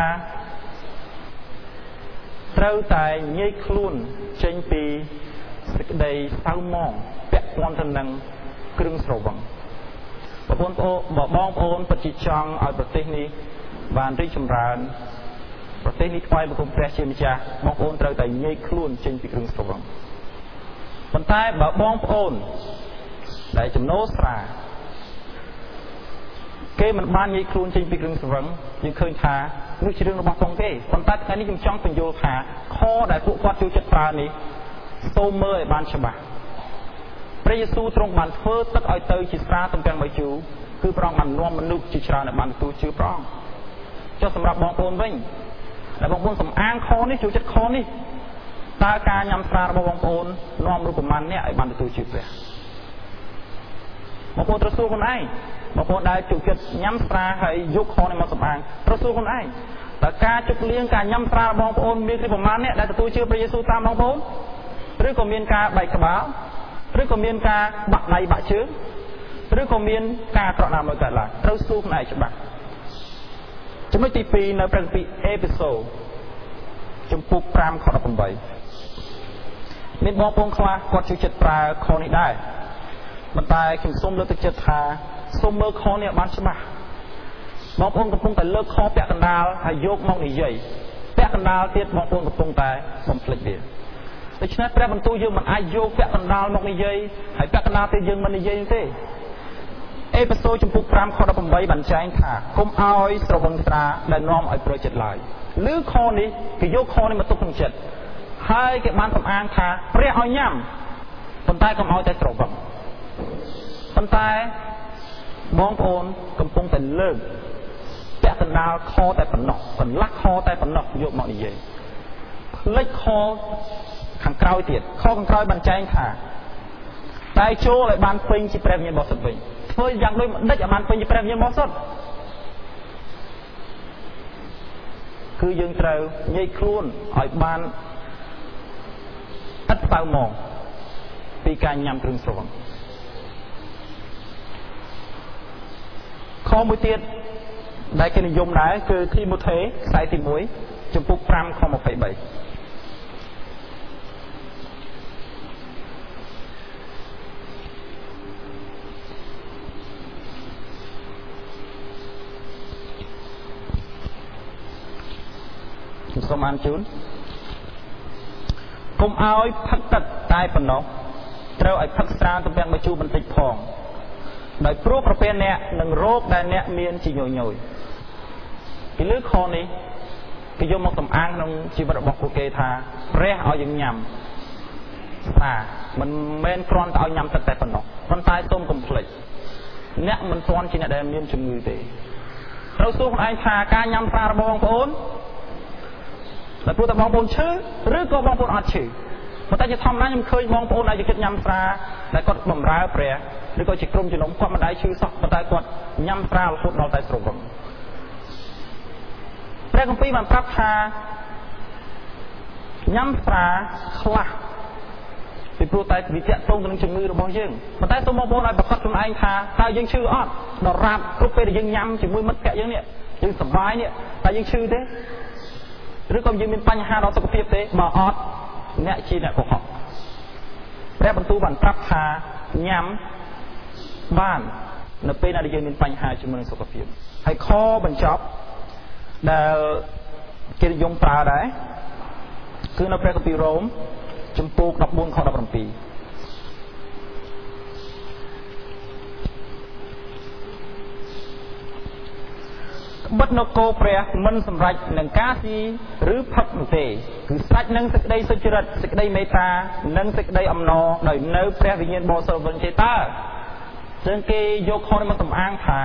ត្រូវតែញែកខ្លួនចេញពីសេចក្តីសៅហ្មងពាក់ព័ន្ធទៅនឹងគ្រឿងស្រវឹងបងប្អូនពិតជាចង់ឲ្យប្រទេសនេះបានរីកចម្រើនប្រទេសនេះថ្វាយបង្គំព្រះជាម្ចាស់បងប្អូនត្រូវតែញែកខ្លួនចេញពីគ្រឿងស្រវឹងប៉ុន្តែបើបងប្អូនដែលចំណូលស្រាគេមិនបានញែកខ្លួនចេញពីគ្រឿងស្រវឹងយើងឃើញថានោះជារឿងរបស់ផងទេប៉ុន្តែថ្ងៃនេះខ្ញុំចង់បញ្យល់ថាខដែលពួកគាត់ចូលចិត្តប្រើនេះសូមមើលឲ្យបានច្បាស់ព្រះយេស៊ូវទ្រង់បានធ្វើទឹកឲ្យទៅជាស្រាទំពាំងបាយជូរគឺព្រះអង្គបាននាំមនុស្សជាច្រើនឲ្យបានទទួលជឿព្រះអង្គចុះសម្រាប់បងប្អូនវិញដែលបងប្អូនសំអាងខនេះចូលចិត្តខនេះតើការញ៉ាំស្រារបស់បងប្អូននាំរូបប្រមាណអ្នកឲ្យបានទទួលជឿព្រះបងប្អូនត្រូវសួរខ្លួនឯងបងប្អូនដែលចូលចិត្តញ៉ាំស្រាហើយយកខនេះមកសម្អាងត្រូវសួរខ្លួនឯងតើការជប់លៀងការញ៉ាំស្រារបស់បងប្អូនមានពីប្រមាណអ្នកដែលទទួលជឿព្រះយេស៊ូវតាមបងប្អូនឬក៏មានការបែកក្បាលឬក៏មានការបាក់ដៃបាក់ជើងឬក៏មានការអាក្រក់ណាមួយកើតឡើងត្រូវសួរខ្លួនឯងច្បាស់ចំណុចទី2នៅព្រះគម្ពីរអេពីសូជំពូក5ខ18មានបងប្អូនខ្លះគាត់ជួយចិត្តប្រើខនេះដែរប៉ុន្តែខ្ញុំសូមលើកទឹកចិត្តថាសូមមើលខនេះឲ្យបានច្បាស់បងប្អូនកំពុងតែលើកខពាក់កណ្ដាលហើយយកមកនិយាយពាក់កណ្ដាលទៀតបងប្អូនកំពុងតែបំភ្លេចវាដូច្នេះព្រះបន្ទូលយើងមិនអាចយកពាក់កណ្ដាលមកនិយាយហើយពាក់កណ្ដាលទៀតយើងមិននិយាយទេអេពីសូតជំពូក5ខ18បានចែងថាកុំឲ្យស្រវឹងស្រាដែលនាំឲ្យប្រចិត្តឡើយឬខនេះគេយកខនេះមកទុកក្នុងចិត្តហើយគេបានសំអាងថាព្រះឲ្យញ៉ាំប៉ុន្តែកុំឲ្យតែស្រវឹងប៉ុន្តែបងប្អូនកំពុងតែលើកពាក់កណ្ដាលខតែប៉ុណ្ណោះកន្លះខតែប៉ុណ្ណោះយកមកនិយាយផ្លេចខខាងក្រោយទៀតខខាងក្រោយបានចែងថាតែចូលឲ្យបានពេញជាព្រះវិញ្ញាណបរិសុទ្ធវិញធ្វើយ៉ាងដូចមិនដេចឲ្យបានពេញជាព្រះវិញ្ញាណបរិសុទ្ធគឺយើងត្រូវញែកខ្លួនឲ្យបានឥតសៅហ្មងពីការញ៉ាំគ្រឿងស្រវឹងខមួយទៀតដែលគេនិយមដែរគឺទីម៉ូថេខ្សែទី1ជំពូក5ខ23សូមអានជូនកុំឲ្យផឹកទឹកតែប៉ុណ្ណោះត្រូវឲ្យផឹកស្រាទំពាំងបញ្ជូរបន្តិចផងដោយព្រោះប្រពន្ធអ្នកនឹងរោគដែលអ្នកមានជាញយៗពីលើខនេះគេយកមកសំអាងក្នុងជីវិតរបស់ពួកគេថាព្រះឲ្យយើងញ៉ាំស្រាមិនមែនគ្រាន់តែឲ្យញ៉ាំទឹកតែប៉ុណ្ណោះប៉ុន្តែសូមកុំភ្លេចអ្នកមិនទាន់ជាអ្នកដែលមានជំងឺទេត្រូវសួរខ្លួនឯងថាការញ៉ាំស្រារបស់បងប្អូនតែព្រោះតែបងប្អូនឈឺឬក៏បងប្អូនអត់ឈឺប៉ុន្តែជាធម្មតាខ្ញុំឃើញបងប្អូនដែលចិត្តញ៉ាំស្រាដែលគាត់បម្រើព្រះឬក៏ជាក្រុមជំនុំគាត់មិនដែលឈឺសោះប៉ុន្តែគាត់ញ៉ាំស្រារហូតដល់តែស្រវឹងព្រះគម្ពីរបានប្រាប់ថាញ៉ាំស្រាខ្លះពីព្រោះតែវាតាក់ទងទៅនឹងជំងឺរបស់យើងប៉ុន្តែសូមបងប្អូនឲ្យប្រកាសខ្លួនឯងថាតើយើងឈឺអត់ដល់រាបគ្រប់ពេលដែលយើងញ៉ាំជាមួយមិត្តភក្តិយើងនេះយើងសប្បាយនេះតើយើងឈឺទេឬក៏យើងមានបញ្ហាដល់សុខភាពទេបើអត់អ្នកជាអ្នកកុហកព្រះបន្ទូលបានប្រាប់ថាញ៉ាំបាននៅពេលដែលយើងមានបញ្ហាជាមួយនឹងសុខភាពហើយខបញ្ចប់ដែលគេនិយមប្រើដែរគឺនៅព្រះគម្ពីររ៉ូមជំពូក14ខ17បិទនគរព្រះមិនសម្រេចនឹងការស៊ីឬផឹកនោះទេគឺស្រេចនឹងសេចក្តីសុចរិតសេចក្តីមេត្តានិងសេចក្តីអំណរដោយនៅព្រះវិញ្ញាណបរិសុទ្ធវិញទេតើចឹងគេយកខនេះមកសំអាងថា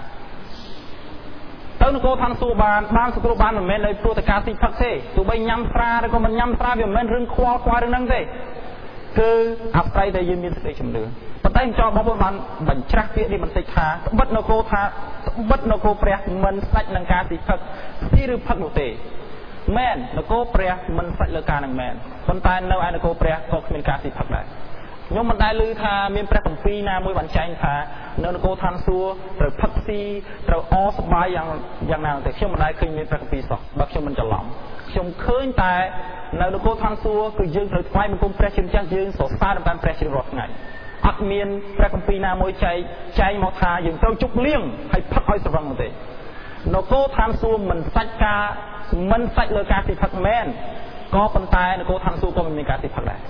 ទៅនគរឋានសួគ៌បានសង្គ្រោះបានមិនមែនដោយព្រោះតែការស៊ីផឹកទេទោះបីញ៉ាំស្រាឬក៏មិនញ៉ាំស្រាវាមិនមែនរឿងខ្វល់រឿងហ្នឹងទេគឺអាស្រ័យតែយើងមានសេចក្តីជំនឿប៉ុន្តែខ្ញុំចង់បងប្អូនបានបញ្ច្រាស់ពាក្យនេះបន្តិចថាត្បិតនគរថាត្បិតនគរព្រះមិនស្ដេចនឹងការស៊ីផឹកស៊ីឬផឹកនោះទេមែននគរព្រះមិនស្ដេចលើការនឹងមែនប៉ុន្តែនៅឯនគរព្រះក៏គ្មានការស៊ីផឹកដែរខ្ញុំមិនដែលឮថាមានព្រះគម្ពីរណាមួយបានចែងថានៅនគរឋានសួគ៌ត្រូវផឹកស៊ីត្រូវអសប្បាយយ៉ាងណាទេខ្ញុំមិនដែលឃើញមានព្រះគម្ពីរសោះបើខ្ញុំមិនច្រឡំខ្ញុំឃើញតែនៅនគរឋានសួគ៌គឺយើងត្រូវថ្វាយបង្គំព្រះជាម្ចាស់យើងសរសើរដល់ព្រះជារាល់ថ្ងៃអត់មានព្រះគម្ពីរណាមួយចែងមកថាយើងត្រូវជប់លៀងហើយផឹកឲ្យស្រវឹងនោះទេនគរឋានសួគ៌មិនសាច់លើការស៊ីផឹកមែនក៏ប៉ុន្តែនគរឋានសួគ៌ក៏មិនមានការស៊ីផឹកដែរ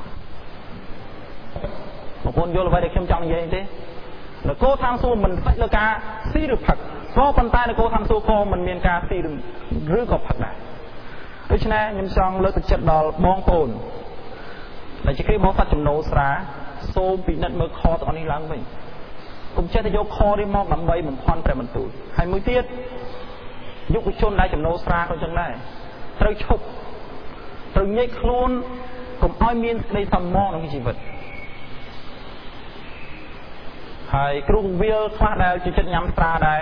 បងប្អូនយល់អ្វីដែលខ្ញុំចង់និយាយទេនគរឋានសួគ៌មិនសាច់លើការស៊ីឬផឹកក៏ប៉ុន្តែនគរឋានសួគ៌ក៏មិនមានការស៊ីឬក៏ផឹកដែរដូច្នេះខ្ញុំចង់លើកទឹកចិត្តដល់បងប្អូនដែលជាគ្រីស្ទបរិស័ទចំណូលស្រាសូមពិនិត្យមើលខទាំងអស់នេះឡើងវិញកុំចេះតែយកខនេះមកដើម្បីបំផន់ព្រះបន្ទូលហើយមួយទៀតយុវជនដែលចំណូលស្រាក៏ចឹងដែរត្រូវឈប់ត្រូវញែកខ្លួនកុំឲ្យមានក្តីសមមក្នុងជីវិតហើយគ្រូបង្រៀនខ្លះដែលជាចិត្តញ៉ាំស្រាដែរ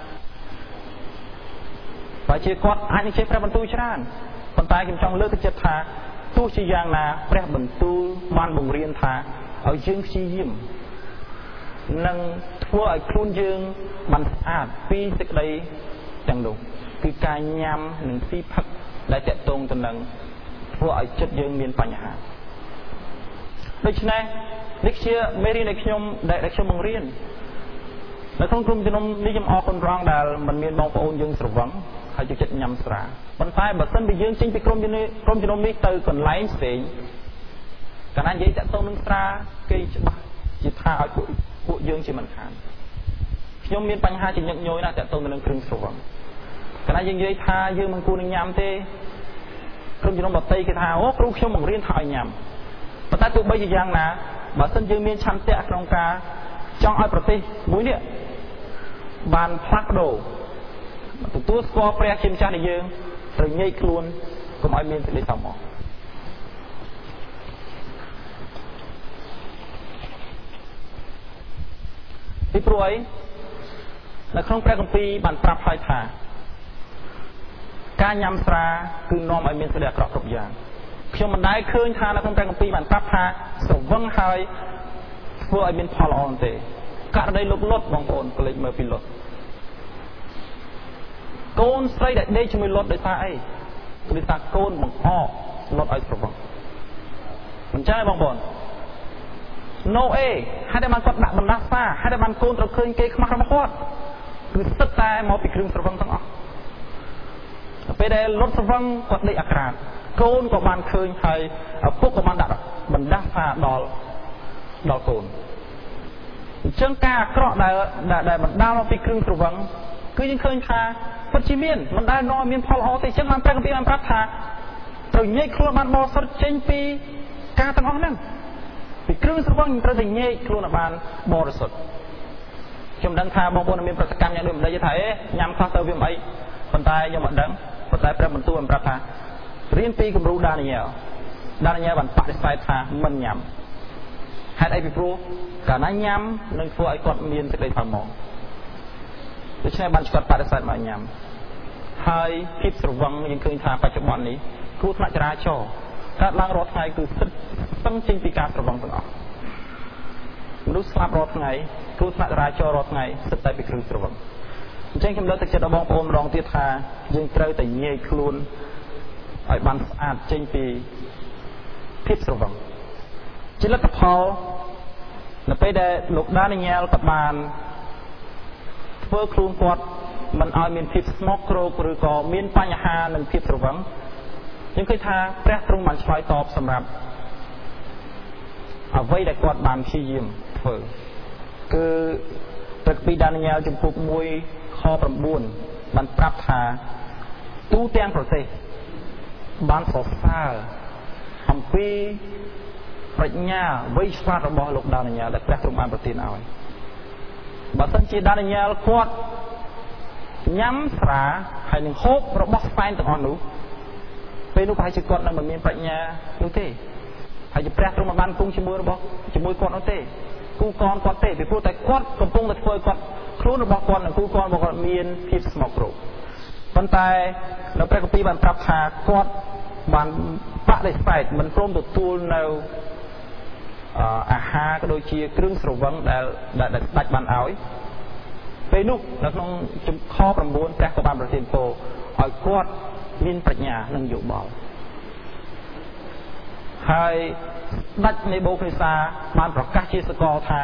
បើជាគាត់អាចនឹងចេះព្រះបន្ទូលច្រើនប៉ុន្តែខ្ញុំចង់លើកទឹកចិត្តថាទោះជាយ៉ាងណាព្រះបន្ទូលបានបង្រៀនថាឲ្យយើងព្យាយាមនិងធ្វើឲ្យខ្លួនយើងបានស្អាតពីសេចក្តីទាំងនោះគឺការញ៉ាំនិងស៊ីផឹកដែលតាក់ទងទៅនឹងធ្វើឲ្យចិត្តយើងមានបញ្ហាដូច្នេះនេះជាមេរៀនដែលខ្ញុំបង្រៀននៅក្នុងក្រុមជំនុំនេះខ្ញុំអរគុណព្រះអង្គដែលមិនមានបងប្អូនយើងស្រវឹងហើយចូលចិត្តញ៉ាំស្រាប៉ុន្តែបើសិនជាយើងចេញពីក្រុមជំនុំនេះទៅកន្លែងផ្សេងកាលណានិយាយតាក់ទងនឹងស្រាគេច្បាស់ជាថាឲ្យពួកយើងជាមិនខានខ្ញុំមានបញ្ហាជាញឹកញយណាស់តាក់ទងនឹងគ្រឿងស្រវឹងកាលណាយើងនិយាយថាយើងមិនគួរនឹងញ៉ាំទេក្រុមជំនុំដទៃគេថាអូគ្រូខ្ញុំបង្រៀនថាឲ្យញ៉ាំប៉ុន្តែទោះបីជាយ៉ាងណាបើសិនយើងមានឆន្ទៈក្នុងការចង់ឲ្យប្រទេសមួយនេះបានផ្លាស់ប្ដូរទទួលស្គាល់ព្រះជាម្ចាស់នៃយើងត្រូវញែកខ្លួនកុំឲ្យមានសេចក្តីសមមកពីព្រោះអីនៅក្នុងព្រះគម្ពីរបានប្រាប់ហើយថាការញ៉ាំស្រាគឺនាំឲ្យមានសេចក្តីអាក្រក់គ្រប់យ៉ាងខ្ញុំមិនដែលឃើញថានៅក្នុងព្រះគម្ពីរបានប្រាប់ថាស្រវឹងហើយធ្វើឲ្យមានផលល្អទេករណីលោកលុតបងប្អូនកលេចមើលពីលុតកូនស្រីដែលដេកជាមួយលុតដោយសារអីដោយសារកូនបង្អកលុតឲ្យស្រវឹងមិនចឹងទេបងប្អូនណូអេហើយតែបានគាត់ដាក់បណ្ដាសាហើយតែបានកូនត្រូវឃើញគេខ្មាស់របស់គាត់គឺសិតតែមកពីគ្រឿងស្រវឹងទាំងអស់ពេលដែលលុតស្រវឹងគាត់ដេកអាក្រាតកូនក៏បានឃើញហើយឪពុកក៏បានដាក់បណ្ដាសាដល់ដល់កូនអញ្ចឹងការអាក្រក់ដែលបណ្ដាលមកពីគ្រឿងស្រវឹងគឺយើងឃើញថាពិតជាមានមិនដែលនាំមានផលល្អទេអញ្ចឹងបានព្រះគម្ពីរបានប្រាប់ថាត្រូវញែកខ្លួនបានបរិសុទ្ធចេញពីការទាំងអស់ហ្នឹងពីគ្រឿងស្រវឹងត្រូវតែញែកខ្លួនឲ្យបានបរិសុទ្ធខ្ញុំដឹងថាបងប្អូនមានប្រតិកម្មយ៉ាងដូចម្ដេចថាញ៉ាំខ្លះទៅវាមិនអីប៉ុន្តែខ្ញុំមិនដឹងប៉ុន្តែព្រះបន្ទូលបានប្រាប់ថារៀនពីគំរូដានីយ៉ែលបានបដិសេធថាមិនញ៉ាំហេតុអីពីព្រោះកាលណាញ៉ាំនឹងធ្វើឲ្យគាត់មានសេចក្តីផលមកដូច្នេះបានគាត់បដិសេធមកញ៉ាំហើយភាពស្រវឹងយើងឃើញថាបច្ចុប្បន្ននេះគ្រោះថ្នាក់ចរាចរណ៍កើតឡើងរាល់ថ្ងៃគឺស្ទឹងចេញពីការស្រវឹងទាំងអស់មនុស្សស្លាប់រាល់ថ្ងៃគ្រោះថ្នាក់ចរាចរណ៍រាល់ថ្ងៃស្ទើរតែពីគ្រឿងស្រវឹងអញ្ចឹងខ្ញុំលើកទឹកចិត្តដល់បងប្អូនម្ដងទៀតថាយើងត្រូវតែញែកខ្លួនឲ្យបានស្អាតចេញពីភាពស្រវឹងជាលទ្ធផលនៅពេលដែលលោកដានីយ៉ែលក៏បានធ្វើខ្លួនគាត់មិនឲ្យមានភាពស្មោកគ្រោកឬក៏មានបញ្ហានឹងភាពស្រវឹងយើងឃើញថាព្រះទ្រង់បានឆ្លើយតបសម្រាប់អ្វីដែលគាត់បានព្យាយាមធ្វើគឺព្រះគម្ពីរដានីយ៉ែលជំពូក1ខ9បានប្រាប់ថាទូទាំងប្រទេសបានសរសើរអំពីប្រាជ្ញាវៃឆ្លាតរបស់លោកដានីយ៉ែលដែលព្រះទ្រង់បានប្រទានឲ្យបើសិនជាដានីយ៉ែលគាត់ញ៉ាំស្រាហើយនឹងហូបរបស់ស្វែងទាំងអស់នោះពេលនោះប្រហែលជាគាត់នឹងមិនមានប្រាជ្ញានោះទេហើយជាព្រះទ្រង់មិនបានគង់ជាមួយគាត់នោះទេគូកនគាត់ទេពីព្រោះតែគាត់កំពុងតែធ្វើគាត់ខ្លួនរបស់គាត់និងគូកនរបស់គាត់មានភាពស្មោកគ្រោកប៉ុន្តែនៅព្រះគម្ពីរបានប្រាប់ថាគាត់បានបដិសេធមិនព្រមទទួលនៅអាហារក៏ដូចជាគ្រឿងស្រវឹងដែលស្ដេចបានឲ្យពេលនោះនៅក្នុងខ9ព្រះក៏បានប្រទានពរឲ្យគាត់មានប្រាជ្ញានិងយោបល់ហើយស្ដេចនៃបូខនេសាបានប្រកាសជាសកលថា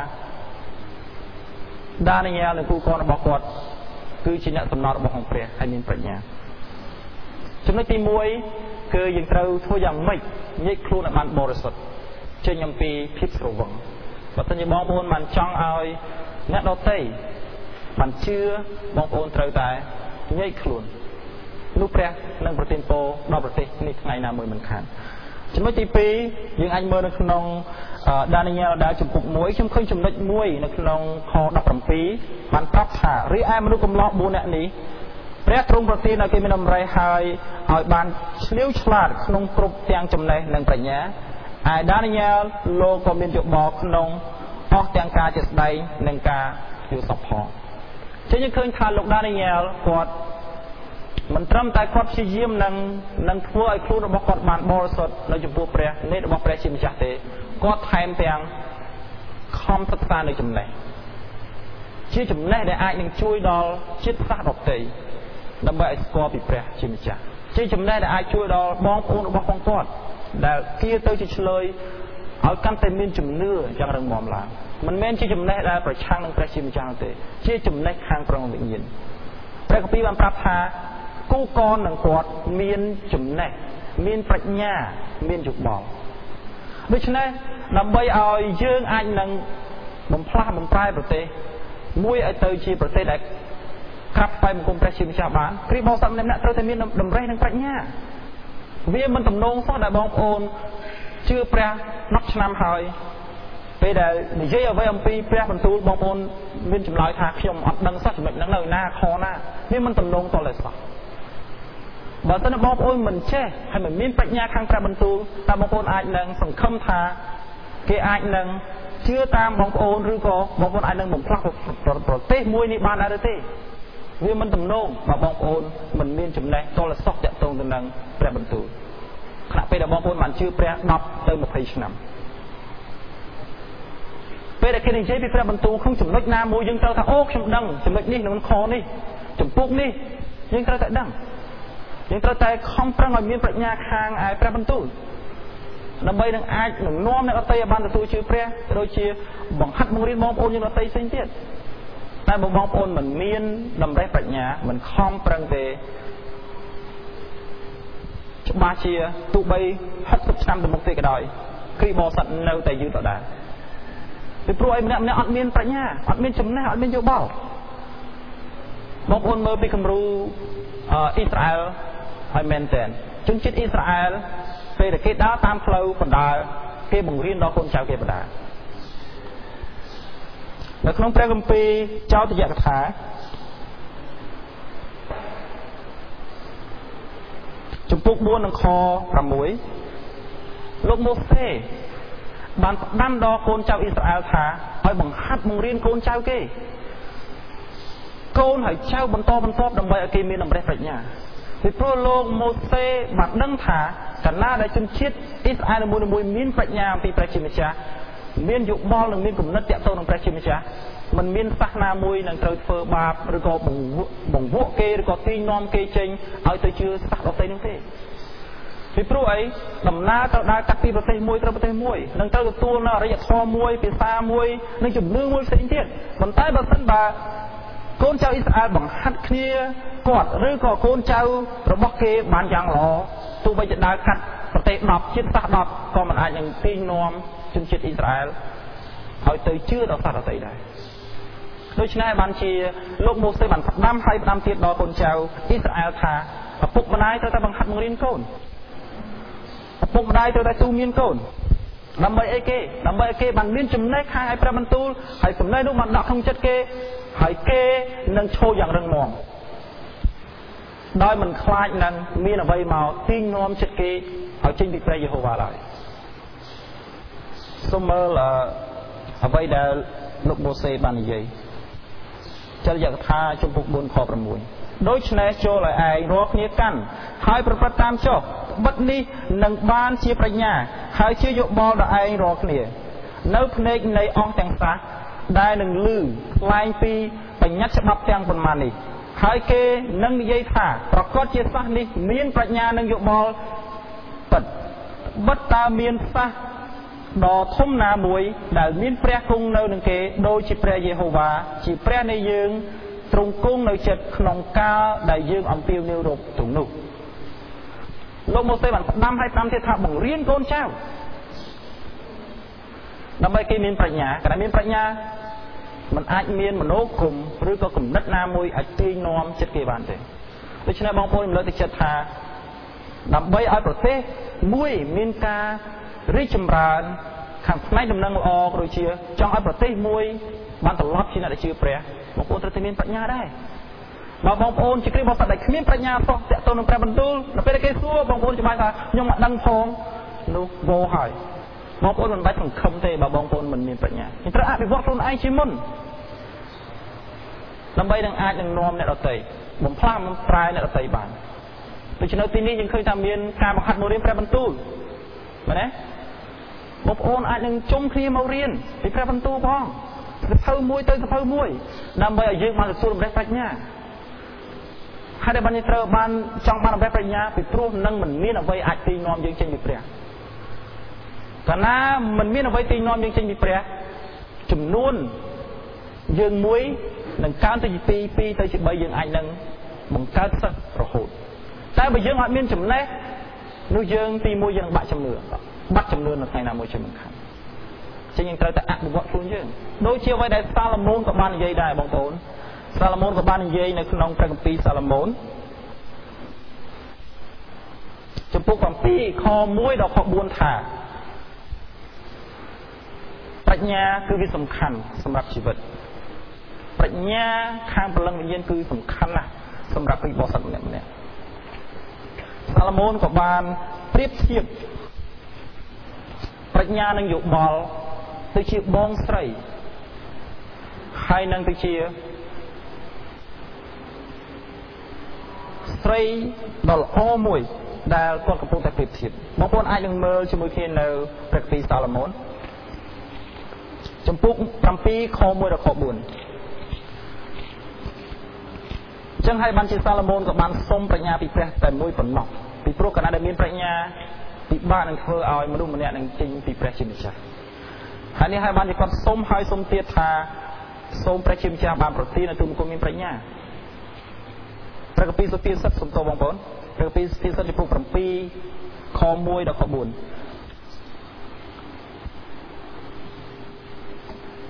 ដានីយ៉ែលនិងគូកនរបស់គាត់គឺជាអ្នកសំណត់របស់អង្គព្រះហើយមានប្រាជ្ញាចំណុចទី1គឺយើងត្រូវធ្វើយ៉ាងម៉េចញែកខ្លួនឲ្យបានបរិសុទ្ធចេញអំពីភាពស្រវឹងបើមិនជាបងប្អូនបានចង់ឲ្យអ្នកដទៃបានជឿបងប្អូនត្រូវតែញែកខ្លួននោះព្រះនឹងប្រទានពរដល់ប្រទេសនេះថ្ងៃណាមួយមិនខានចំណុចទី2យើងអាចមើលនៅក្នុងដានីយ៉ែលដែលជំពូក1ខ្ញុំឃើញចំណុច1នៅក្នុងខ17បានប្រាប់ថារីឯមនុស្សកំឡោះ4នាក់នេះព្រះទ្រង់ប្រទានឲ្យគេមានអំរេះហើយឲ្យបានឆ្លៀវឆ្លាតក្នុងគ្រប់ទាំងចំណេះនិងប្រាជ្ញាហើយដានីយ៉ែលលោកក៏មានយោបល់ក្នុងអស់ទាំងការជាស្ដែងនិងការយល់សប្តិផងចឹងយើងឃើញថាលោកដានីយ៉ែលគាត់មិនត្រឹមតែគាត់ព្យាយាមនឹងធ្វើឲ្យខ្លួនរបស់គាត់បានបរិសុទ្ធនៅចំពោះព្រះនៃរបស់ព្រះជាម្ចាស់ទេគាត់ថែមទាំងខំសិក្សានៅចំណេះជាចំណេះដែលអាចនឹងជួយដល់ជាតិសាសន៍ដទៃដើម្បីឲ្យស្គាល់ពីព្រះជាម្ចាស់ជាចំណេះដែលអាចជួយដល់បងប្អូនរបស់គាត់ដែលគៀទៅជាឆ្លើយឲ្យកាន់តែមានជំនឿយ៉ាងរឹងមាំឡើងមិនមែនជាចំណេះដែលប្រឆាំងនឹងព្រះជាម្ចាស់ទេជាចំណេះខាងព្រលឹងវិញ្ញាណព្រះគម្ពីរបានប្រាប់ថាគូកននឹងគាត់មានចំណេះមានប្រាជ្ញាមានយោបល់ដូច្នេះដើម្បីឲ្យយើងអាចនឹងបំផ្លាស់បំប្រែប្រទេសមួយឲ្យទៅជាប្រទេសដែលក្រាបតែបង្គំព្រះជាម្ចាស់បានគ្រីស្ទបរិស័ទម្នាក់ៗត្រូវតែមានតម្រេះនិងប្រាជ្ញាវាមិនទំនងសោះដែលបងប្អូនជឿព្រះ10ឆ្នាំហើយពេលដែលនិយាយអ្វីអំពីព្រះបន្ទូលបងប្អូនមានចម្លើយថាខ្ញុំអត់ដឹងសោះចំណុចហ្នឹងនៅណាខណាវាមិនទំនងតតែសោះបើសិនបងប្អូនមិនចេះហើយមិនមានប្រាជ្ញាខាងព្រះបន្ទូលតើបងប្អូនអាចនឹងសង្ឃឹមថាគេអាចនឹងជឿតាមបងប្អូនឬក៏បងប្អូនអាចនឹងបំផ្លាស់ប្រទេសមួយនេះបានដែរទេវាមិនទំនងបើបងប្អូនមិនមានចំណេះតលសោះតាក់ទងទៅនឹងព្រះបន្ទូលខណៈពេលដែលបងប្អូនបានជឿព្រះ10ទៅ20ឆ្នាំពេលដែលគេនិយាយពីព្រះបន្ទូលក្នុងចំណុចណាមួយយើងត្រូវថាអូខ្ញុំដឹងចំណុចនេះក្នុងខនេះចំពោះនេះយើងត្រូវតែដឹងយើងត្រូវតែខំប្រឹងឲ្យមានប្រាជ្ញាខាងឯព្រះបន្ទូលដើម្បីនឹងអាចនឹងនាំអ្នកដទៃឲ្យបានទទួលជឿព្រះដូចជាបង្ហាត់បង្រៀនបងប្អូនយើងដទៃផ្សេងទៀតតែបើបងប្អូនមិនមានតម្រេះប្រាជ្ញាមិនខំប្រឹងទេច្បាស់ជាទោះបី60ឆ្នាំទៅមុខទេក៏ដោយគ្រីស្ទបរិស័ទនៅតែយឺតដដែលពីព្រោះអីម្នាក់អត់មានប្រាជ្ញាអត់មានចំណេះអត់មានយោបល់បងប្អូនមើលពីគំរូអ៊ីស្រាអែលហើយមែនតើជនជាតិអ៊ីស្រាអែលពេលដែលគេដើរតាមផ្លូវបណ្ដាគេបង្រៀនដល់កូនចៅគេបណ្ដានៅក្នុងព្រះគម្ពីរចោទយកថាជំពូក4និងខ6លោកម៉ូសេបានផ្ដាំដល់កូនចៅអ៊ីស្រាអែលថាឲ្យបង្ហាត់បង្រៀនកូនចៅគេកូនហើយចៅបន្តដើម្បីឲ្យគេមានអំរេះប្រាជ្ញាពីព្រោះលោកម៉ូសេបានដឹងថាកាលណាដែលជនជាតិអ៊ីស្រាអែលមួយមានប្រាជ្ញាអំពីព្រះជាម្ចាស់មានយោបល់និងមានគំនិតទាក់ទងនឹងព្រះជាម្ចាស់មិនមានសាសនាមួយនឹងត្រូវធ្វើបាបឬក៏បង្វក់គេឬក៏ទាញនាំគេចេញឲ្យទៅជឿសាសដទៃនោះទេពីព្រោះអីដំណើរទៅដើរកាត់ពីប្រទេសមួយទៅប្រទេសមួយនឹងត្រូវទទួលនៅអរិយធម៌មួយភាសាមួយនិងជំនឿមួយផ្សេងទៀតប៉ុន្តែបើសិនបើកូនចៅអ៊ីស្រាអែលបង្ហាត់គ្នាគាត់ឬក៏កូនចៅរបស់គេបានយ៉ាងល្អទោះបីជាដើរកាត់ប្រទេស10ជាតិសាស10ក៏មិនអាចនឹងទាញនាំជនជាតិអ៊ីស្រាអែលឲ្យទៅជឿដល់សាសដទៃដែរដូច្នេះបានជាលោកម៉ូសេបានផ្ដាំហើយផ្ដាំទៀតដល់កូនចៅអ៊ីស្រាអែលថាឪពុកម្ដាយត្រូវតែបង្ហាត់បង្រៀនកូនឪពុកម្ដាយត្រូវតែទូមានកូនដើម្បីអីគេដើម្បីឲ្យគេបានមានចំណេះខាងឲ្យព្រះបន្ទូលហើយចំណេះនោះបានដាក់ក្នុងចិត្តគេហើយគេនឹងឈរយ៉ាងរឹងមាំដោយមិនខ្លាចនឹងមានអ្វីមកទាញនាំចិត្តគេឲ្យចេញពីព្រះយេហូវ៉ាឡើយសូមមើលអ្វីដែលលោកម៉ូសេបាននិយាយចរិយាកថាជំពូក4ខ6ដូច្នេះចូលឲ្យឯងរាល់គ្នាកាន់ហើយប្រព្រឹត្តតាមចុះបិទនេះនឹងបានជាប្រាជ្ញាហើយជាយោបល់ដល់ឯងរាល់គ្នានៅភ្នែកនៃអស់ទាំងសាសដែលនឹងលឺខ្លែងពីបញ្ញត្តិច្បាប់ទាំងប៉ុន្មាននេះហើយគេនឹងនិយាយថាប្រកាសជាសាសនេះមានប្រាជ្ញានិងយោបល់ពិតបិទតើមានសាសដ៏ធំណាមួយដែលមានព្រះគង់នៅនឹងគេដូចជាព្រះយេហូវ៉ាជាព្រះនៃយើងទ្រង់គង់នៅចិត្តក្នុងកាលដែលយើងអំពាវនាវរកទ្រង់នោះលោកម៉ូសេបានផ្ដាំឲ្យតាមទៀតថាបង្រៀនកូនចៅដើម្បីគេមានប្រាជ្ញាкогдаមានប្រាជ្ញាมันអាចមានមโนគមឬក៏គំនិតណាមួយអាចទាញនាំចិត្តគេបានទេដូច្នេះបងប្អូនលើកទឹកចិត្តថាដើម្បីឲ្យប្រទេសមួយមានការរីកចម្រើនខាងផ្នែកដំណឹងល្អក៏ដូចជាចង់ឲ្យប្រទេសមួយបានត្រឡប់ជាអ្នកដែលជឿព្រះបងប្អូនត្រូវតែមានប្រាជ្ញាដែរបើបងប្អូនជាគ្រីស្ទបរិសុទ្ធដែលគ្មានប្រាជ្ញាសោះតាក់ទងនឹងព្រះបន្ទូលដល់ពេលគេសួរបងប្អូនច្បាស់ថាខ្ញុំមិនដឹងផងនោះវោហើយបងប្អូនមិនបាច់សង្ឃឹមទេបើបងប្អូនមិនមានប្រាជ្ញាយើងត្រូវអភិវឌ្ឍខ្លួនឯងជាមុនដើម្បីនឹងអាចនឹងនាំអ្នកដទៃបំផ្លាញបំប្រែអ្នកដទៃបានដូច្នេះទីនេះយើងឃើញថាមានការបង្ហាត់មករៀនព្រះបន្ទូលមែនទេបងប្អូនអាចនឹងជុំគ្នាមករៀនពីព្រះបន្ទូលផងសភៅមួយទៅសភៅមួយដើម្បីឲ្យយើងបានទទួលអំរេចប្រាជ្ញាហើយដែលបានយើងត្រូវបានចង់បានអំរេចប្រាជ្ញាពីព្រោះនឹងមិនមានអ្វីអាចទាញនាំយើងចេញពីព្រះកាលណាមិនមានអ្វីទាញនាំយើងចេញពីព្រះចំនួនយើងមួយនឹងកើនទៅជា2 2ទៅជា3យើងអាចនឹងបង្កើតសិស្សរហូតតែបើយើងអត់មានចំណេះនោះយើងទី1យើងបាក់ចំនួននៅថ្ងៃណាមួយជាមិនខានចឹងយើងត្រូវតែអភិវឌ្ឍខ្លួនយើងដូចជាអ្វីដែលសាឡូមោនក៏បាននិយាយដែរបងប្អូនសាឡូមោនក៏បាននិយាយនៅក្នុងព្រះគម្ពីរសាឡូមោនចំពុក7ខ1ដល់ខ4ថាប្រាជ្ញាគឺវាសំខាន់សម្រាប់ជីវិតប្រាជ្ញាខាងព្រលឹងវិញ្ញាណគឺសំខាន់ណាស់សម្រាប់ពីបរិសុទ្ធម្នាក់ៗសាឡូមោនក៏បានប្រៀបធៀបប្រាជ្ញានិងយោបល់ទៅជាបងស្រីហើយនឹងទៅជាស្រីដ៏ល្អមួយដែលគាត់កំពុងតែប្រៀបធៀបបងប្អូនអាចនឹងមើលជាមួយគ្នានៅព្រះគម្ពីរសាឡូមោនចំពុក7ខ1ដល់ខ4ចឹងហើយបានជាសាឡូមោនក៏បានសុំប្រាជ្ញាពីព្រះតែមួយប៉ុណ្ណោះពីព្រោះកាលណាដែលមានប្រាជ្ញាពិបាកនឹងធ្វើឲ្យមនុស្សម្នាក់នឹងចេញពីព្រះជាម្ចាស់ហើយនេះហើយបានជាគាត់សុំហើយសុំទៀតថាសូមព្រះជាម្ចាស់បានប្រទានឲ្យទូលគុំមានប្រាជ្ញាព្រះគម្ពីរសុភាសិតសំទោបងប្អូនព្រះគម្ពីរសុភាសិតចំពុក7ខ1ដល់ខ4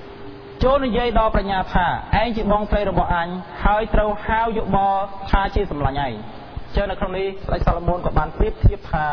ចូលនិយាយដល់ប្រាជ្ញាថាឯងជាបងស្រីរបស់អញហើយត្រូវហៅយោបល់ថាជាសម្លាញ់ឯងចឹងនៅក្នុងនេះស្ដេចសាឡូមោនក៏បានប្រៀបធៀបថា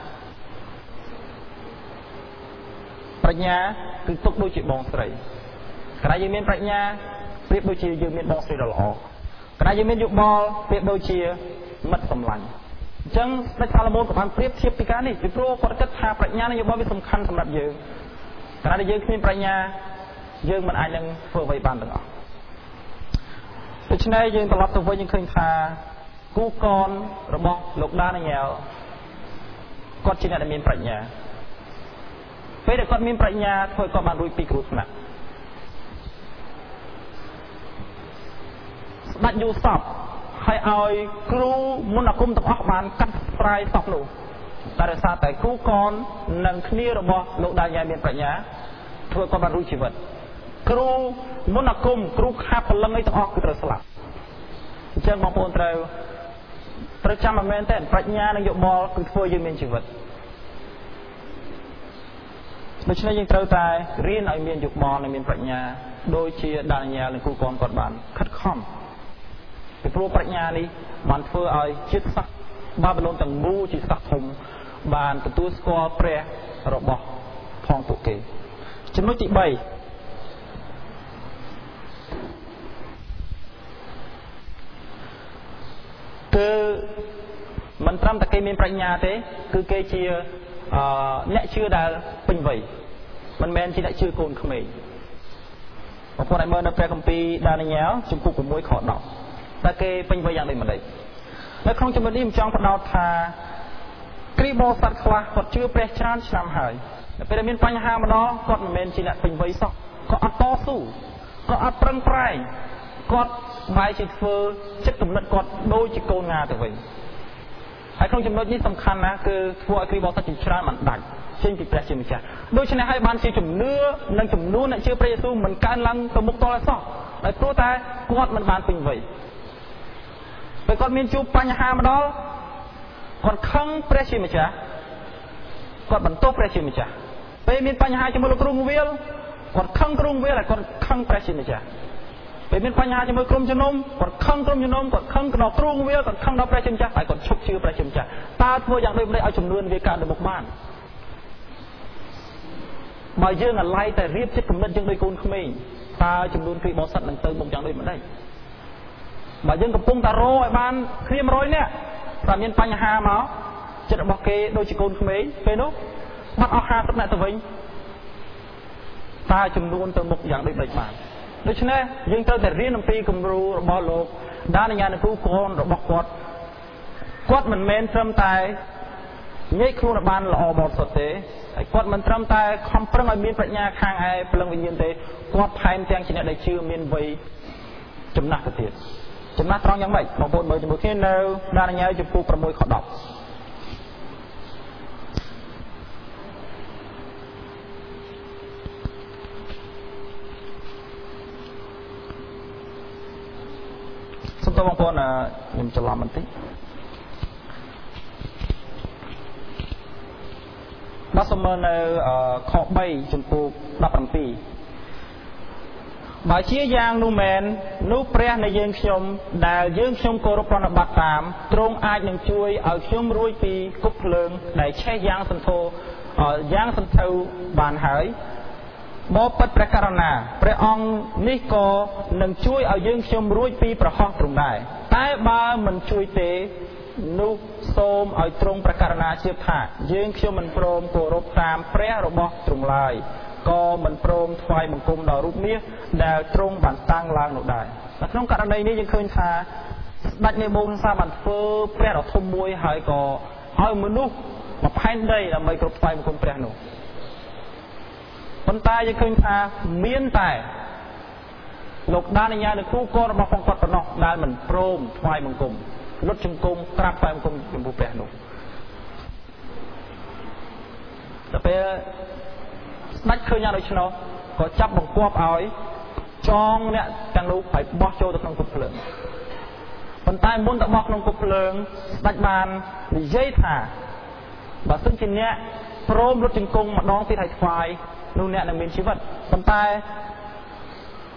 ប្រាជ្ញាគឺទុកដូចជាបងស្រីក្រៅយើងមានប្រាជ្ញាប្រៀបដូចជាយើងមានបងស្រីដ៏ល្អក្រៅយើងមានយោបល់ប្រៀបដូចជាមិត្តសម្លាញ់អញ្ចឹងស្ដេចសាឡូមោនក៏បានប្រៀបធៀបពីការនេះពីព្រោះគាត់គិតថាប្រាជ្ញានិងយោបល់វាសំខាន់សម្រាប់យើងក្រៅតែយើងគ្មានប្រាជ្ញាយើងមិនអាចនឹងធ្វើអ្វីបានទាំងអស់ដូច្នេះយើងត្រឡប់ទៅវិញយើងឃើញថាគូកនរបស់លោកដានីយ៉ែលគាត់ជាអ្នកដែលមានប្រាជ្ញាពេលដែលគាត់មានប្រាជ្ញាធ្វើគាត់បានរួចពីគ្រោះថ្នាក់ស្ដេចយូសបហើយឲ្យគ្រូមន្តអាគមទាំងអស់បានកាត់ស្រាយសពនោះតែដោយសារតែគ្រូកននិងគ្នារបស់លោកដានីយ៉ែលមានប្រាជ្ញាធ្វើគាត់បានរួចជីវិតគ្រូមន្តអាគមគ្រូខាប់ពលឹងអីទាំងអស់គឺត្រូវស្លាប់អញ្ចឹងបងប្អូនត្រូវចាំឲ្យមែនទេប្រាជ្ញានិងយោបល់គឺធ្វើយើងមានជីវិតដូច្នេះយើងត្រូវតែរៀនឲ្យមានយោបល់និងមានប្រាជ្ញាដូចជាដានីយ៉ែលនិងគ្រូកនគាត់បានខិតខំពីព្រោះប្រាជ្ញានេះបានធ្វើឲ្យជាតិសាសន៍បាប៊ីឡូនទាំងមូលជាសាសន៍ធំបានទទួលស្គាល់ព្រះរបស់ផងពួកគេចំណុចទី3គឺមិនត្រឹមតែគេមានប្រាជ្ញាទេគឺគេជាអ្នកជឿដែលពេញវ័យមិនមែនជាអ្នកជឿកូនក្មេងបងប្អូនឲ្យមើលនៅព្រះគម្ពីរដានីយ៉ែលជំពូក6ខ10តែគេពេញវ័យយ៉ាងដូចម្ដេចនៅក្នុងចំណុចនេះខ្ញុំចង់បដោតថាគ្រីបោសត្វខ្លះគាត់ជឿព្រះច្រើនឆ្នាំហើយតែពេលមានបញ្ហាម្ដងគាត់មិនមែនជាអ្នកពេញវ័យសោះគាត់អត់តស៊ូគាត់អត់ប្រឹងប្រែងគាត់បែរជាធ្វើចិត្តគំនិតគាត់ដូចជាកូនងាទៅវិញហើយក្នុងចំណុចនេះសំខាន់ណាស់គឺធ្វើឲ្យគ្រីបោសត្វជាច្រើនបានដាច់ចេញពីព្រះជាម្ចាស់ដូច្នេះហើយបានជាជំនឿនិងចំនួនអ្នកជឿព្រះយេស៊ូវមិនកើនឡើងទៅមុខតលសោះដោយព្រោះតែគាត់មិនបានពេញវ័យពេលគាត់មានជួបបញ្ហាម្ដងគាត់ខឹងព្រះជាម្ចាស់គាត់បន្ទោសព្រះជាម្ចាស់ពេលមានបញ្ហាជាមួយលោកគ្រូងវាលគាត់ខឹងគ្រូងវាលហើយគាត់ខឹងព្រះជាម្ចាស់ពេលមានបញ្ហាជាមួយក្រុមជំនុំគាត់ខឹងក្រុមជំនុំគាត់ខឹងដល់គ្រូងវាលគាត់ខឹងដល់ព្រះជាម្ចាស់ហើយគាត់ឈប់ជឿព្រះជាម្ចាស់តើធ្វើយ៉ាងដូចម្តេចឲ្យចំនួនវាកើតទៅមុខបានបើយើងអាឡ័យតែរៀបចិត្តគំនិតយើងដោយកូនក្មេងតើចំនួនគ្រីបោសិតនឹងទៅមុខយ៉ាងដូចម្តេចបើយើងកំពុងតែរកឲ្យបានគ្រា100នាក់តែមានបញ្ហាមកចិត្តរបស់គេដូចជាកូនក្មេងពេលនោះបាត់អស់50នាក់ទៅវិញតើចំនួនទៅមុខយ៉ាងដូចម្តេចបានដូច្នេះយើងត្រូវតែរៀនអំពីគំរូរបស់លោកដានីយ៉ែលនិងគ្រូកនរបស់គាត់មិនមែនត្រឹមតែញែកខ្លួនឲ្យបានល្អបរិសុទ្ធទេហើយគាត់មិនត្រឹមតែខំប្រឹងឲ្យមានប្រាជ្ញាខាងឯព្រលឹងវិញ្ញាណទេគាត់ថែមទាំងជាអ្នកដែលជឿមានវ័យចំណាស់ទៅទៀតចំណាស់ត្រង់យ៉ាងម៉េចបងប្អូនមើលជាមួយគ្នានៅដានីយ៉ែលជំពូក6ខ10សូមតើបងប្អូនខ្ញុំច្រឡំបន្តិចបាទសូមមើលនៅខ3ជំពូក17បើជាយ៉ាងនោះមែននោះព្រះនៃយើងខ្ញុំដែលយើងខ្ញុំគោរពប្រណិប័តតាមទ្រង់អាចនឹងជួយឲ្យខ្ញុំរួចពីគុកភ្លើងដែលឆេះយ៉ាងសន្ធោយ៉ាងសន្ធៅបានហើយបបិទ្ធព្រះករុណាព្រះអង្គនេះក៏នឹងជួយឲ្យយើងខ្ញុំរួចពីប្រហោះទ្រង់ដែរតែបើមិនជួយទេនោះសូមឲ្យទ្រង់ព្រះករុណាជ្រាបថាយើងខ្ញុំមិនព្រមគោរពតាមព្រះរបស់ទ្រង់ឡើយក៏មិនព្រមថ្វាយបង្គំដល់រូបមាសដែលទ្រង់បានតាំងឡើងនោះដែរនៅក្នុងករណីនេះយើងឃើញថាស្ដេចនេបូខដនេសាបានធ្វើព្រះដ៏ធំមួយហើយក៏ឲ្យមនុស្សមកផែនដីដើម្បីគោរពថ្វាយបង្គំព្រះនោះប៉ុន្តែយើងឃើញថាមានតែលោកដានីយ៉ែលនិងគ្រូកនរបស់ផងគាត់ប៉ុណ្ណោះដែលមិនព្រមថ្វាយបង្គំលុតជង្គង់ក្រាបថ្វាយបង្គំចំពោះព្រះនោះតែពេលស្ដេចឃើញយ៉ាងដូច្នោះក៏ចាប់បង្គាប់ឲ្យចងអ្នកទាំងនោះឲ្យបោះចូលទៅក្នុងគុកភ្លើងប៉ុន្តែមុនទៅបោះក្នុងគុកភ្លើងស្ដេចបាននិយាយថាបើសិនជាអ្នកព្រមលុតជង្គង់ម្ដងទៀតឲ្យថ្វាយនោះអ្នកនឹងមានជីវិតប៉ុន្តែ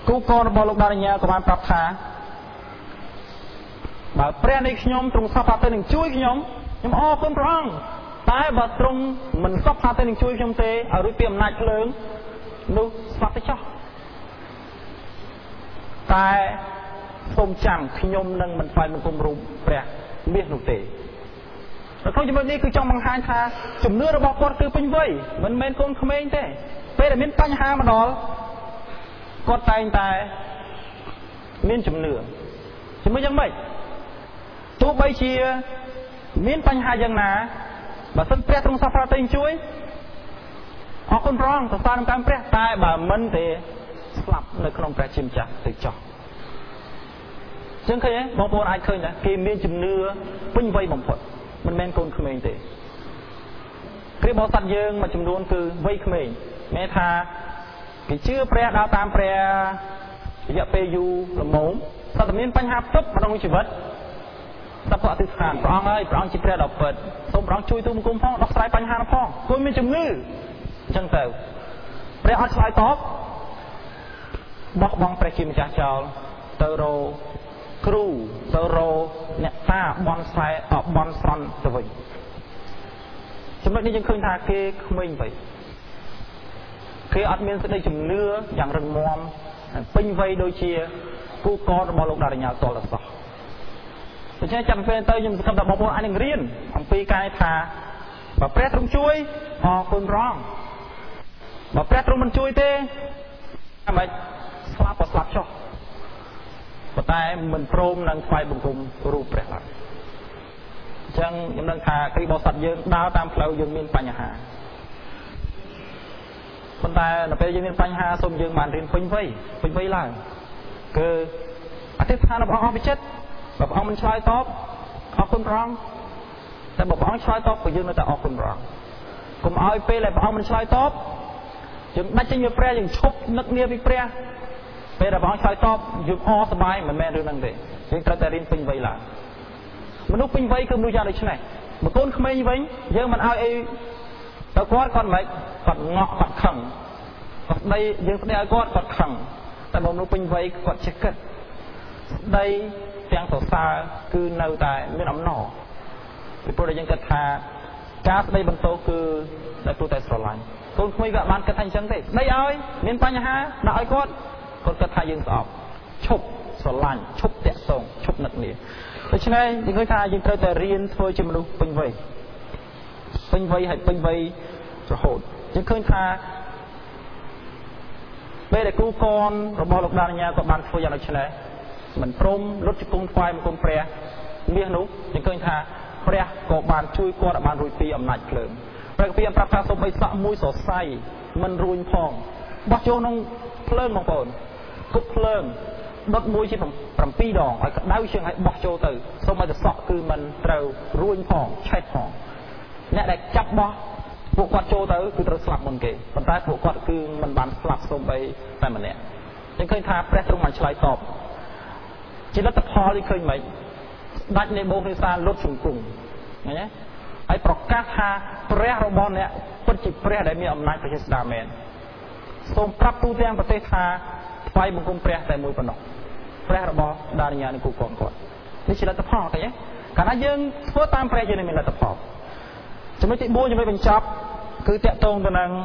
គូកនរបស់លោកដារញ្ញាក៏បានប្រាប់ថាបើព្រះនៃខ្ញុំទ្រង់សពទៅនឹងជួយខ្ញុំអរគុណព្រះអង្គតែបើទ្រង់មិនសពទៅនឹងជួយខ្ញុំទេឲ្យរួចពីអំណាចភ្លើងនោះស្លាប់ទៅចោះតែសូមចាំខ្ញុំនឹងមិនថ្វាយបង្គំរូបព្រះមាសនោះទេនៅក្នុងចំណុចនេះគឺចង់បង្ហាញថាជំនឿរបស់គាត់គឺពេញវ័យមិនមែនកូនក្មេងទេពេលដែលមានបញ្ហាមកដល់គាត់តែងតែមានជំនឿជាមួយយ៉ាងម៉េចទោះបីជាមានបញ្ហាយ៉ាងណាបើសិនព្រះទ្រង់សពទៅជួយអរគុណព្រះអង្គសរសើរនឹងតាមព្រះតែបើមិនទេស្លាប់នៅក្នុងព្រះជាម្ចាស់ទៅចោះចឹងឃើញទេបងប្អូនអាចឃើញថាគេមានជំនឿពេញវ័យបំផុតមិនមែនកូនក្មេងទេគ្រាបោស័តយើងមួយចំនួនគឺវ័យក្មេងមានថាគេជឿព្រះដើរតាមព្រះរយៈពេលយូរល្មមតែតែមានបញ្ហាផ្ទប់ក្នុងជីវិតតែពួកអធិស្ឋានព្រះអង្គហើយព្រះអង្គជាព្រះដ៏ពិតសូមព្រះអង្គជួយទូលបង្គំផងដោះស្រាយបញ្ហានោះផងគួរមានជំនឿអញ្ចឹងទៅព្រះអត់ឆ្លើយតបបោះបង់ព្រះជាម្ចាស់ចោលទៅរកគ្រូទៅរកអ្នកតាបន់ខ្សែបន់ស្រន់ទៅវិញចំណុចនេះយើងឃើញថាគេក្មេងទៅគេអត់មានសេចក្តីជំនឿយ៉ាងរឹងមាំពេញវ័យដូចជាគូកនរបស់លោកដារញ្ញាតលសោះដូច្នេះចាំពេលទៅខ្ញុំសង្ឃឹមថាបងប្អូនអាចនឹងរៀនអំពីការថាបើព្រះទ្រង់ជួយអរគុណព្រះអង្គបើព្រះទ្រង់មិនជួយទេអាម៉េចស្លាប់ក៏ស្លាប់ចុះប៉ុន្តែមិនព្រមនឹងថ្វាយបង្គំរូបព្រះឡើយអញ្ចឹងខ្ញុំដឹងថាគ្រីបោស័តយើងដើរតាមផ្លូវយើងមានបញ្ហាប៉ុន្តែនៅពេលយើងមានបញ្ហាសូមយើងបានរៀនពេញវ័យឡើងគឺអធិដ្ឋានរបស់អង្គវិចិត្របើព្រះអង្គមិនឆ្លើយតបអរគុណព្រះអង្គតែបើព្រះអង្គឆ្លើយតបក៏យើងនៅតែអរគុណព្រះអង្គកុំឲ្យពេលដែលព្រះអង្គមិនឆ្លើយតបយើងដាច់ចេញពីព្រះយើងឈប់នឹកនាពីព្រះពេលដែលព្រះអង្គឆ្លើយតបយើងអរសប្បាយមិនមែនរឿងហ្នឹងទេយើងត្រូវតែរៀនពេញវ័យឡើងមនុស្សពេញវ័យគឺមនុស្សយ៉ាងដូចនេះបើកូនក្មេងវិញយើងមិនឲ្យអីទៅគាត់មិនគាត់ងក់គាត់ខឹងគាត់ស្ដីយើងស្ដីឲ្យគាត់ខឹងតែបើមនុស្សពេញវ័យគាត់ចេះគិតស្ដីទាំងសរសើរគឺនៅតែមានអំណរពីព្រោះតែយើងគិតថាការស្ដីបន្ទោសគឺតែព្រោះតែស្រឡាញ់កូនក្មេងវាបានគិតថាអញ្ចឹងទេស្ដីឲ្យមានបញ្ហាដាក់ឲ្យគាត់គិតថាយើងស្អប់ឈប់ស្រឡាញ់ឈប់តាក់ទងឈប់នឹកនាដូច្នេះយើងឃើញថាយើងត្រូវតែរៀនធ្វើជាមនុស្សពេញវ័យហើយពេញវ័យរហូតយើងឃើញថាពេលដែលគូកនរបស់លោកដារញ្ញាក៏បានធ្វើយ៉ាងដូចនេះមិនព្រមលុតជង្គង់ថ្វាយបង្គំព្រះមាសនោះយើងឃើញថាព្រះក៏បានជួយគាត់ឲ្យបានរួចពីអំណាចភ្លើងព្រះគម្ពីរប្រាប់ថាសូម្បីសក់មួយសរសៃមិនរួញផងបោះចូលក្នុងភ្លើងបងប្អូនគប់ភ្លើងដុតមួយជា7ដងឲ្យក្តៅជាងឲ្យបោះចូលទៅសូម្បីតែសក់គឺមិនត្រូវរួញផងឆេះផងអ្នកដែលចាប់បោះពួកគាត់ចូលទៅគឺត្រូវស្លាប់មុនគេប៉ុន្តែពួកគាត់គឺមិនបានស្លាប់សូម្បីតែម្នាក់យើងឃើញថាព្រះទ្រង់បានឆ្លើយតបជាលទ្ធផលនេះឃើញមិនដាច់នៃបូរនេសាលុតជង្គង់ឃើញទេហើយប្រកាសថាព្រះរបស់អ្នកពិតជាព្រះដែលមានអំណាចព្រះចេស្តាមែនសូមប្រាប់ទូទាំងប្រទេសថាថ្វាយបង្គំព្រះតែមួយប៉ុណ្ណោះព្រះរបស់ដារញ្ញានិងគូកនគាត់នេះជាលទ្ធផលឃើញទេកាលណាយើងធ្វើតាមព្រះយើងនឹងមានលទ្ធផលចំណុចទី4ចំណុចបញ្ចប់គឺតាក់ទងទៅនឹង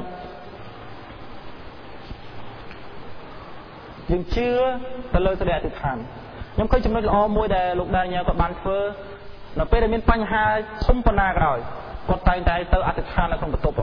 យើងជឿទៅលើសេចក្តីអធិដ្ឋានខ្ញុំឃើញចំណុចល្អមួយដែលលោកដារញ្ញាគាត់បានធ្វើនៅពេលដែលមានបញ្ហាធំប៉ុណ្ណាក៏ដោយគាត់តែងតែទៅអធិដ្ឋាននៅក្នុងបន្ទប់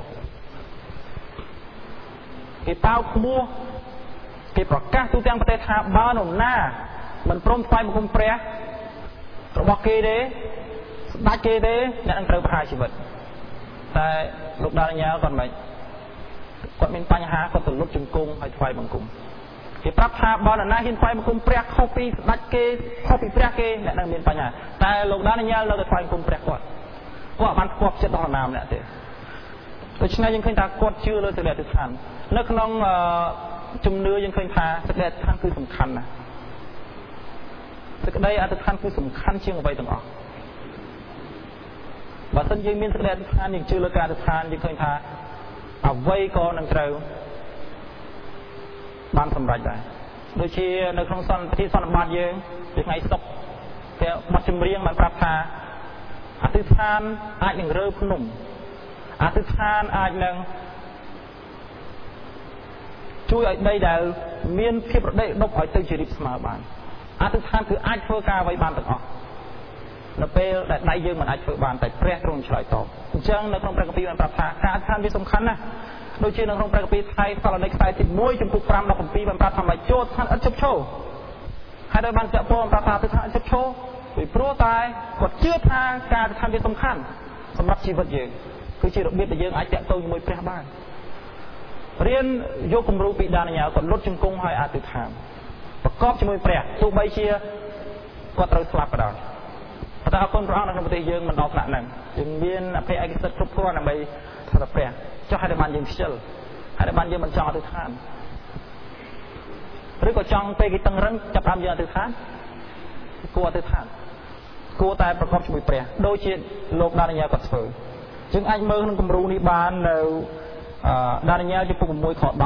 គេតោកឈ្មោះគេប្រកាសទូទាំងប្រទេសថាបើនរណាមិនព្រមថ្វាយបង្គំព្រះរបស់គេទេស្ដេចគេទេអ្នកនឹងត្រូវប្រហារជីវិតតែលោកដារញ្ញាគាត់មិនគាត់មានបញ្ហាគាត់ទៅលុតជង្គង់ហើយថ្វាយបង្គំគេប្រាប់ថាបើនរណាហ៊ានថ្វាយបង្គំព្រះខុសពីស្ដេចគេខុសពីព្រះគេអ្នកនឹងមានបញ្ហាតែលោកដារញ្ញានៅតែថ្វាយបង្គំព្រះគាត់បានស្គាល់ចិត្តដល់ណាម្នាក់ទេដូច្នេះយើងឃើញថាគាត់ជឿលើសេចក្តីអធិដ្ឋាននៅក្នុងជំនឿយើងឃើញថាសេចក្តីអធិដ្ឋានគឺសំខាន់ណាស់សេចក្តីអធិដ្ឋានគឺសំខាន់ជាងអ្វីទាំងអស់បើសិនយើងមានសេចក្តីអធិដ្ឋានយើងជឿលើការអធិដ្ឋានយើងឃើញថាអ្វីក៏នឹងត្រូវបានសម្រេចដែរដូចជានៅក្នុងពិធីសន្និបាតយើងពីថ្ងៃសុក្រតែបទចម្រៀងបានប្រាប់ថាអធិដ្ឋានអាចនឹងរើភ្នំអធិដ្ឋានអាចនឹងជួយឲ្យដីដែលមានភាពរដែករដុបឲ្យទៅជារីកស្មើបានអធិដ្ឋានគឺអាចធ្វើការអ្វីបានទាំងអស់នៅពេលដែលដៃយើងមិនអាចធ្វើបានតែព្រះទ្រង់ឆ្លើយតបអញ្ចឹងនៅក្នុងព្រះគម្ពីរបានប្រាប់ថាការអធិដ្ឋានវាសំខាន់ណាស់ដូចជានៅក្នុងព្រះគម្ពីរថៃសាឡូនីកខ្សែទី1ចំពុក5 17បានប្រាប់ថាមិនចូលឋានឥតជប់ឈរហើយដោយបានចាក់ពោលប្រាប់ថាទៅឋានឥតជប់ឈរពីព្រោះតែគាត់ជឿថាការអធិដ្ឋានវាសំខាន់សម្រាប់ជីវិតយើងគឺជារបៀបដែលយើងអាចតាក់ទងជាមួយព្រះបានរៀនយកគំរូពីដានីយ៉ែលគាត់លុតជង្គង់ឲ្យអធិដ្ឋានប្រកបជាមួយព្រះទោះបីជាគាត់ត្រូវស្លាប់ក៏ដោយតែអរគុណព្រះអង្គនៅក្នុងប្រទេសយើងមិនដល់ថ្នាក់ហ្នឹងយើងមានអភ័យឯកសិទ្ធិគ្រប់គ្រាន់ដើម្បីថាព្រះចុះឲ្យតែបានយើងខ្ជិលហើយតែបានយើងមិនចង់អធិដ្ឋានឬក៏ចង់ពេលគេតឹងរឹងចាប់តាមយើងអធិដ្ឋានគួរអធិដ្ឋានគួរតែប្រកបជាមួយព្រះដូចជាលោកដានីយ៉ែលគាត់ធ្វើយើងអាចមើលក្នុងគំរូនេះបាននៅដានីយ៉ែលចំពុក6ខ10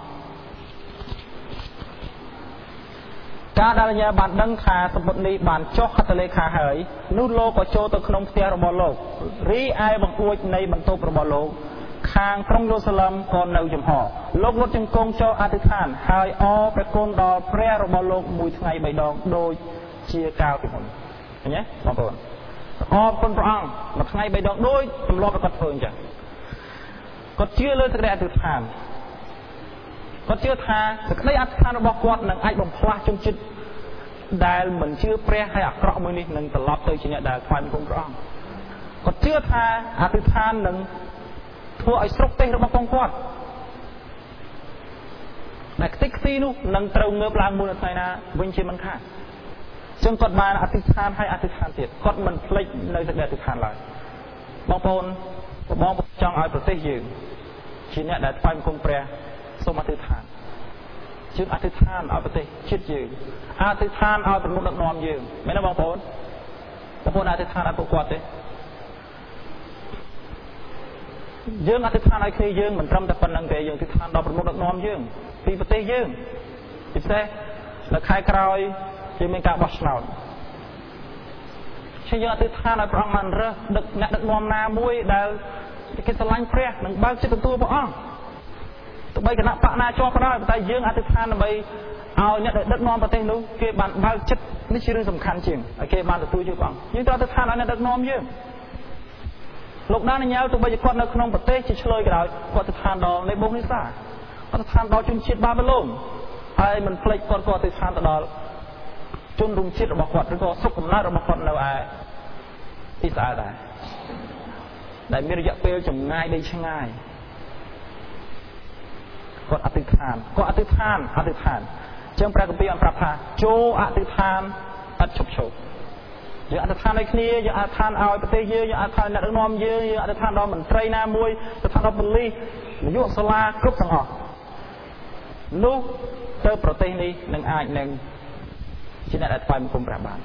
ការដានីយ៉ែលបានដឹងថាសម្ពុតនេះបានចុះហត្ថលេខាហើយនោះលោកក៏ចូលទៅក្នុងផ្ទះរបស់លោករីឯបង្អួចនៃបន្ទប់របស់លោកខាងក្រុងយេរូសាឡិមក៏នៅចំហលោកលុតជង្គង់ចូលអធិដ្ឋានហើយអរព្រះគុណដល់ព្រះរបស់លោកមួយថ្ងៃ3ដងដូចជាកាលពីមុនឃើញទេបងប្អូនអរគុណព្រះអង្គមួយថ្ងៃ3ដងដូចទម្លាប់គាត់ធ្វើអញ្ចឹងគាត់ជឿលើសេចក្តីអធិដ្ឋានគាត់ជឿថាសេចក្តីអធិដ្ឋានរបស់គាត់នឹងអាចបំផ្លាស់ជនជាតិដែលមិនជឿព្រះហើយអាក្រក់មួយនេះនឹងត្រឡប់ទៅជាអ្នកដែលថ្វាយបង្គំព្រះអង្គគាត់ជឿថាអធិដ្ឋាននឹងធ្វើឲ្យស្រុកទេសរបស់ផងគាត់ដែលខ្ទេចខ្ទីនោះនឹងត្រូវងើបឡើងមួយនៅថ្ងៃណាវិញជាមិនខានចឹងគាត់បានអធិដ្ឋានហើយអធិដ្ឋានទៀតគាត់មិនភ្លេចនៅសេចក្តីអធិដ្ឋានឡើយបងប្អូនចង់ឲ្យប្រទេសយើងជាអ្នកដែលថ្វាយបង្គំព្រះសូមអធិដ្ឋានជឿអធិដ្ឋានឲ្យប្រទេសជាតិយើងអធិដ្ឋានឲ្យប្រមុខដឹកនាំយើងមែនទេបងប្អូនអធិដ្ឋានឲ្យពួកគាត់ទេយើងអធិដ្ឋានឲ្យគ្នាយើងមិនត្រឹមតែប៉ុណ្្នឹងទេយើងអធិដ្ឋានដល់ប្រមុខដឹកនាំយើងពីប្រទេសយើងពិសេសនៅខែក្រោយយើងមានការបោះឆ្នោតយើងអធិដ្ឋានឲ្យព្រះអង្គបានរើសអ្នកដឹកនាំណាមួយដែលគេស្រឡាញ់ព្រះនិងបើកចិត្តទទួលព្រះអង្គទោះបីគណៈបកណាជាប់ក៏ដោយតែយើងអធិដ្ឋានដើម្បីឲ្យអ្នកដែលដឹកនាំប្រទេសនោះគេបានបើកចិត្តនេះជារឿងសំខាន់ជាងហើយគេបានទទួលយកព្រះអង្គយើងត្រូវអធិដ្ឋានឲ្យអ្នកដឹកនាំយើងលោកដានីយ៉ែលទោះបីជាគាត់នៅក្នុងប្រទេសជាឆ្លើយក៏ដោយគាត់អធិដ្ឋានដល់នេបូនីសាគាត់អធិដ្ឋានដល់ជនជាតិបាប៊ីឡូនហើយមិនភ្លេចគាត់ក៏អធិដ្ឋានទៅដល់ជនរួមជាតិរបស់គាត់ឬក៏សុខកំណើតរបស់គាត់នៅឯអ៊ីស្រាអែលដែរដែលមានរយៈពេលចម្ងាយដីឆ្ងាយគាត់អធិដ្ឋានអញ្ចឹងព្រះគម្ពីរបានប្រាប់ថាចូលអធិដ្ឋានឥតឈប់ឈរយើងអធិដ្ឋានឲ្យគ្នាយើងអធិដ្ឋានឲ្យប្រទេសយើងយើងអធិដ្ឋានអ្នកដឹកនាំយើងយើងអធិដ្ឋានដល់មន្ត្រីណាមួយអធិដ្ឋានដល់ប៉ូលីសនាយកសាលាគ្រប់ទាំងអស់នោះទៅប្រទេសនេះនឹងអាចនឹងជាអ្នកដែលថ្វាយបង្គំព្រះបាន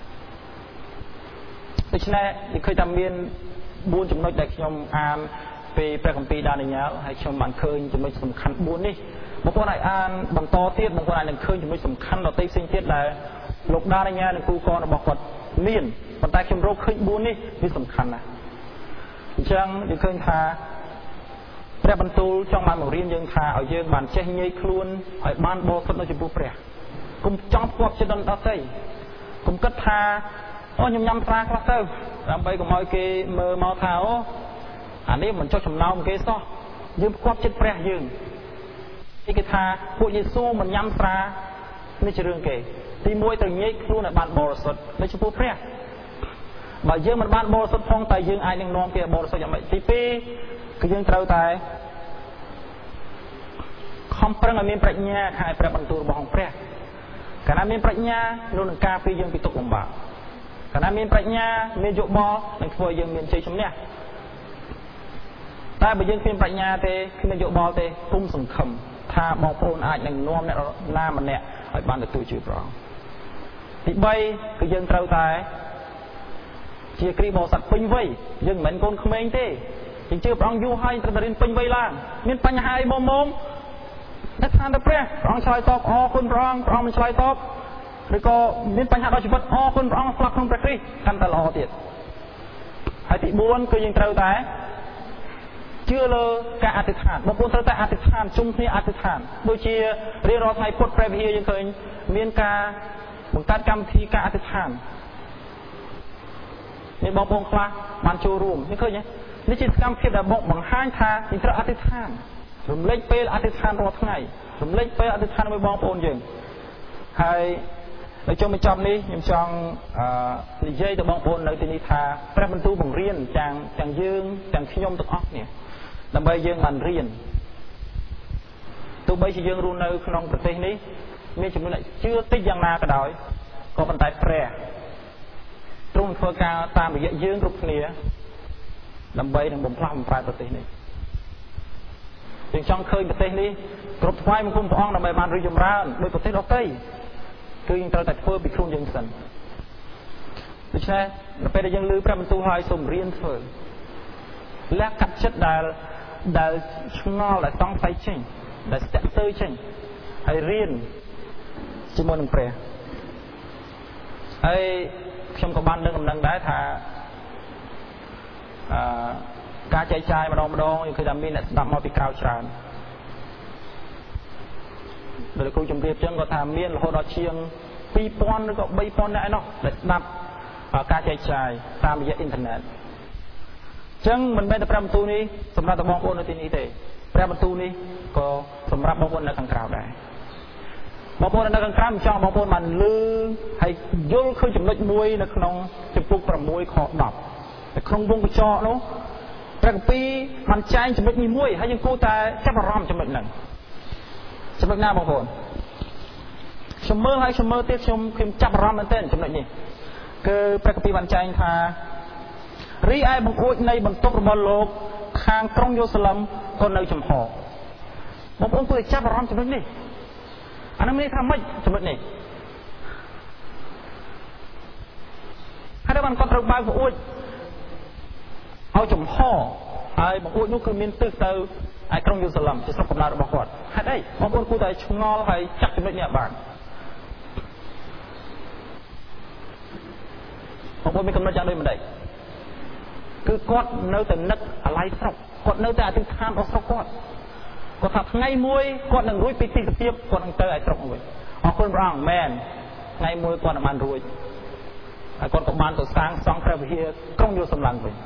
ដូច្នេះនិយាយឃើញថាមាន4ចំណុចដែលខ្ញុំអានពីព្រះគម្ពីរដានីយ៉ែលហើយខ្ញុំបានឃើញចំណុចសំខាន់4នេះបងប្អូនអាចអានបន្តទៀតបងប្អូនអាចនឹងឃើញចំណុចសំខាន់ដទៃផ្សេងទៀតដែលលោកដានីយ៉ែលនិងគូកនរបស់គាត់មានប៉ុន្តែខ្ញុំរកឃើញ4នេះវាសំខាន់ណាស់អញ្ចឹងយើងឃើញថាព្រះបន្ទូលចង់បានបង្រៀនយើងថាឲ្យយើងបានចេះញែកខ្លួនឲ្យបានបរិសុទ្ធនៅចំពោះព្រះកុំចង់ផ្គាប់ចិត្តដល់ដទៃកុំគិតថាអូខ្ញុំញ៉ាំស្រាខ្លះទៅដើម្បីកុំឲ្យគេមើលមកថាអូអានេះមិនចុះចំណោមគេសោះយើងផ្គាប់ចិត្តព្រះយើងគេថាពួកយេស៊ូមិនញ៉ាំស្រានេះជារឿងគេទី1ត្រូវញែកខ្លួនឲ្យបានបរិសុទ្ធនៅចំពោះព្រះបើយើងមិនបានបរិសុទ្ធផងតែយើងអាចនឹងនាំគេបរិសុទ្ធយ៉ាងម៉េចទី2គឺយើងត្រូវតែខំប្រឹងឲ្យមានប្រាជ្ញាខាងព្រះបន្ទូលរបស់ព្រះកាលណាមានប្រាជ្ញានោះនឹងការពារយើងពីទុក្ខលំបាកកាលណាមានប្រាជ្ញាមានយោបល់នឹងធ្វើឲ្យយើងមានជ័យជំនះតែបើយើងគ្មានប្រាជ្ញាទេគ្មានយោបល់ទេគុំសង្ឃឹមថាបងប្អូនអាចនឹងនាំអ្នកណាម្នាក់ឲ្យបានទទួលជឿព្រះអង្គទី3គឺយើងត្រូវតែជាគ្រីស្ទបរិស័ទពេញវ័យយើងមិនមែនកូនក្មេងទេយើងជឿព្រះអង្គយូរហើយត្រូវតែរៀនពេញវ័យឡើងមានបញ្ហាអីមុំតែឋានទៅព្រះអង្គឆ្លើយតបអរគុណព្រះអង្គមិនឆ្លើយតបឬក៏មានបញ្ហាដល់ជីវិតអរគុណព្រះអង្គស្លាប់ក្នុងព្រះគ្រីស្ទកាន់តែល្អទៀតហើយទី4គឺយើងត្រូវតែជឿលើការអធិដ្ឋានបងប្អូនត្រូវតែអធិដ្ឋានជុំគ្នាអធិដ្ឋានដូចជារៀងរាល់ថ្ងៃពុទ្ធព្រះវិហារយើងឃើញមានការបង្កើតកម្មវិធីការអធិដ្ឋាននេះបងប្អូនខ្លះបានចូលរួមនេះឃើញទេនេះជាសកម្មភាពដែលបង្ហាញថាយើងត្រូវអធិដ្ឋានរំលែកពេលអធិដ្ឋានរាល់ថ្ងៃរំលែកពេលអធិដ្ឋានជាមួយបងប្អូនយើងហើយនៅចុងបញ្ចប់នេះខ្ញុំចង់និយាយទៅបងប្អូននៅទីនេះថាព្រះបន្ទូលបង្រៀនទាំងយើងទាំងខ្ញុំទាំងអស់គ្នាដើម្បីយើងបានរៀនទោះបីជាយើងរស់នៅក្នុងប្រទេសនេះមានចំនួនជឿតិចយ៉ាងណាក៏ដោយក៏ប៉ុន្តែព្រះទ្រង់ធ្វើការតាមរយៈយើងគ្រប់គ្នាដើម្បីនឹងបំផ្លាស់បំប្រែប្រទេសនេះយើងចង់ឃើញប្រទេសនេះគ្រប់ថ្វាយបង្គំព្រះអង្គដើម្បីបានរីកចម្រើនដោយប្រទេសដទៃគឺយើងត្រូវតែធ្វើពីខ្លួនយើងសិនដូច្នេះនៅពេលដែលយើងឮព្រះបន្ទូលហើយសូមរៀនធ្វើលះកាត់ចិត្តដែលឆ្ងល់ដែលសង្ស័យចេញដែលស្ទាក់ស្ទើរចេញហើយរៀនជាមួយនឹងព្រះហើយខ្ញុំក៏បានដឹងដំណឹងដែរថាការចែកចាយម្ដងយើងឃើញថាមានអ្នកស្ដាប់មកពីក្រៅច្រើនដោយគ្រូជំរាបចឹងគាត់ថាមានរហូតដល់ជាង 2000 ឬក៏ 3000 នាក់ឯណោះដែលស្ដាប់ការចែកចាយតាមរយៈអ៊ីនធឺណិតចឹងមិនមែនតែព្រះបន្ទូលនេះសម្រាប់តែបងប្អូននៅទីនេះទេព្រះបន្ទូលនេះក៏សម្រាប់បងប្អូននៅខាងក្រៅដែរបងប្អូននៅខាងក្រៅមិនចង់បងប្អូនបានលឺហើយយល់ឃើញចំណុចមួយនៅក្នុងចំពុក6ខ10នៅក្នុងវងកញ្ចក់នោះព្រះគម្ពីរបានចែងចំណុចនេះមួយហើយយើងគួរតែចាប់អារម្មណ៍ចំណុចហ្នឹងចំណុចណាបងប្អូនខ្ញុំមើលទៀតខ្ញុំចាប់អារម្មណ៍មែនទែនចំណុចនេះគឺព្រះគម្ពីរបានចែងថារីឯបង្អួចនៃបន្ទប់របស់លោកខាងក្រុងយូសាឡឹមក៏នៅចំហបងប្អូនគួរតែចាប់អារម្មណ៍ចំណុចនេះអានោះមានថាម៉េចចំណុចនេះហើយបានគាត់ត្រូវបើកបង្អួចឲ្យចំហហើយបង្អួចនោះគឺមានទិសទៅឯក្រុងយូសាឡឹមជាស្រុកកំណើតរបស់គាត់ហេតុអីបងប្អូនគួរតែឆ្ងល់ហើយចាប់ចំណុចនេះបានបងប្អូនមានកំណត់យ៉ាងដូចម្ដេចគឺគាត់នៅតែនឹកអាឡ័យស្រុកគាត់នៅតែអធិដ្ឋានរបស់ស្រុកគាត់ថាថ្ងៃមួយគាត់នឹងរួចពីទីស្ទាបគាត់នឹងទៅឯស្រុកវិញអរគុណព្រះអង្គមែនថ្ងៃមួយគាត់នឹងបានរួចហើយគាត់ក៏បានទៅសាងសង់ព្រះវិហារក្រុងយូសាឡឹមវិញ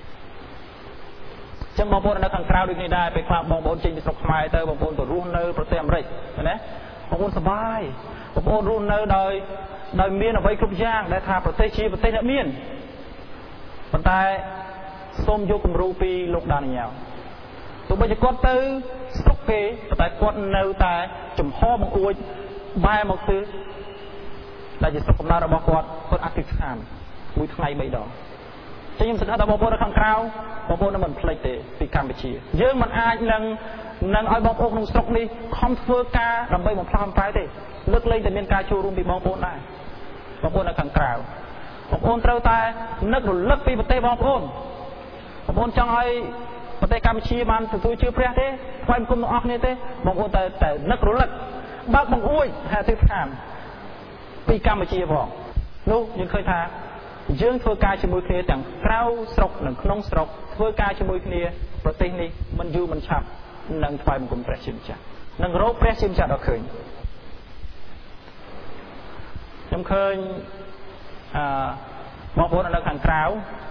ចឹងបងប្អូននៅខាងក្រៅដូចនេះដែរពេលខ្លះបងប្អូនចេញពីស្រុកខ្មែរទៅបងប្អូនទៅរស់នៅប្រទេសអាមេរិកណាបងប្អូនសប្បាយបងប្អូនរស់នៅដោយមានអ្វីគ្រប់យ៉ាងដែលថាប្រទេសជាប្រទេសអ្នកមានប៉ុន្តែសូមយកគំរូពីលោកដានីយ៉ែលទោះបីជាគាត់ទៅស្រុកគេប៉ុន្តែគាត់នៅតែចំហបង្អួចបែរមកទិសដែលជាស្រុកកំណើតរបស់គាត់អធិដ្ឋានមួយថ្ងៃ3ដងចឹងខ្ញុំសង្ឃឹមថាបងប្អូននៅខាងក្រៅបងប្អូននឹងមិនភ្លេចទេពីកម្ពុជាយើងមិនអាចនឹងឲ្យបងប្អូនក្នុងស្រុកនេះខំធ្វើការដើម្បីបំផ្លាញបំប្រែទេលើកលែងតែមានការចូលរួមពីបងប្អូនដែរបងប្អូននៅខាងក្រៅបងប្អូនត្រូវតែនឹករលឹកពីប្រទេសបងប្អូនចង់ឲ្យប្រទេសកម្ពុជាបានទទួលជឿព្រះទេថ្វាយបង្គំទាំងអស់គ្នាទេបងប្អូនតែនឹករលឹកបើកបង្អួចហើយអធិដ្ឋានពីកម្ពុជាផងនោះយើងឃើញថាយើងធ្វើការជាមួយគ្នាទាំងក្រៅស្រុកនិងក្នុងស្រុកធ្វើការជាមួយគ្នាប្រទេសនេះមិនយូរមិនឆាប់នឹងថ្វាយបង្គំព្រះជាម្ចាស់នឹងរកព្រះជាម្ចាស់ដល់ឃើញខ្ញុំឃើញបងប្អូននៅខាងក្រៅ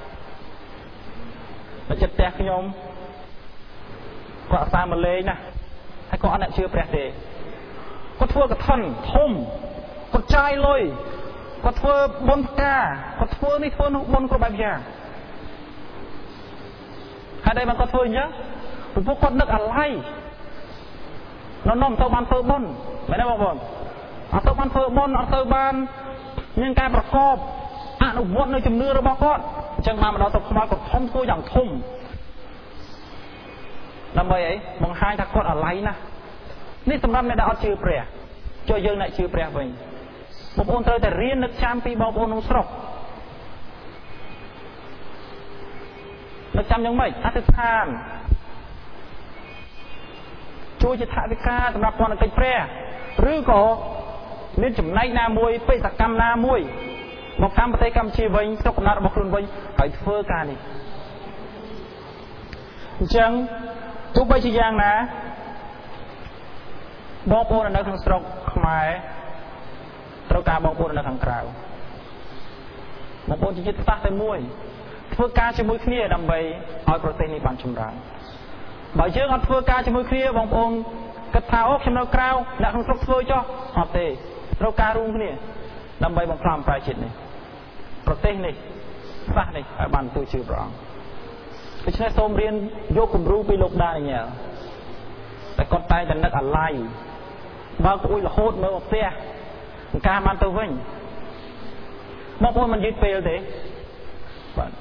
នៅចិត្តផ្ទះខ្ញុំគាត់អាសាមកលេងណាហើយគាត់អត់អ្នកជឿព្រះទេគាត់ធ្វើកឋិនធំគាត់ចាយលុយគាត់ធ្វើបុណ្យផ្កាគាត់ធ្វើនេះធ្វើនោះបុណ្យគ្រប់បែបយ៉ាងហើយតែគាត់ធ្វើអញ្ចឹងព្រោះពួកគាត់នឹកអាឡ័យនាំទៅបានធ្វើបុណ្យមែនទេបងប្អូនអត់ទៅបានធ្វើបុណ្យអត់ទៅបានមានការប្រកបអនុវត្តនៅជំនឿរបស់គាត់អញ្ចឹងបានមកដល់ស្រុកខ្មែរគាត់ធំធ្វើយ៉ាងធំដើម្បីអីបង្ហាញថាគាត់អាឡ័យណាស់នេះសម្រាប់អ្នកដែលអត់ជឿព្រះជួយយើងអ្នកជឿព្រះវិញបងប្អូនត្រូវតែរៀននឹកចាំពីបងប្អូនក្នុងស្រុកនឹកចាំយ៉ាងម៉េចអធិដ្ឋានជួយជាថវិកាសម្រាប់ពន្ធកិច្ចព្រះឬក៏មានចំណែកណាមួយបេសកកម្មណាមួយមកកម្មប្រទេសកម្ពុជាវិញស្រុកកំណើតរបស់ខ្លួនវិញហើយធ្វើការនេះអញ្ចឹងទោះបីជាយ៉ាងណាបងប្អូននៅក្នុងស្រុកខ្មែរត្រូវការបងប្អូននៅខាងក្រៅបងប្អូនជាជាតិសាសន៍តែមួយធ្វើការជាមួយគ្នាដើម្បីឲ្យប្រទេសនេះបានចម្រើនបើយើងអត់ធ្វើការជាមួយគ្នាបងប្អូនគិតថាអូខ្ញុំនៅក្រៅអ្នកក្នុងស្រុកធ្វើចុះអត់ទេត្រូវការរួមគ្នាដើម្បីបំផ្លាញប្រទេសជាតិនេះប្រទេសនេះសាសនេះឲ្យបានទូជឿព្រះអង្គដូច្នេះសូមរៀនយកគំរូពីលោកដានីយ៉ែលតែគាត់តែងតែនឹកអាឡ័យបើក្អួយរហូតមើលមកផ្ទះអង្គការបានទៅវិញបងប្អូនមិនយឺតពេលទេបាទ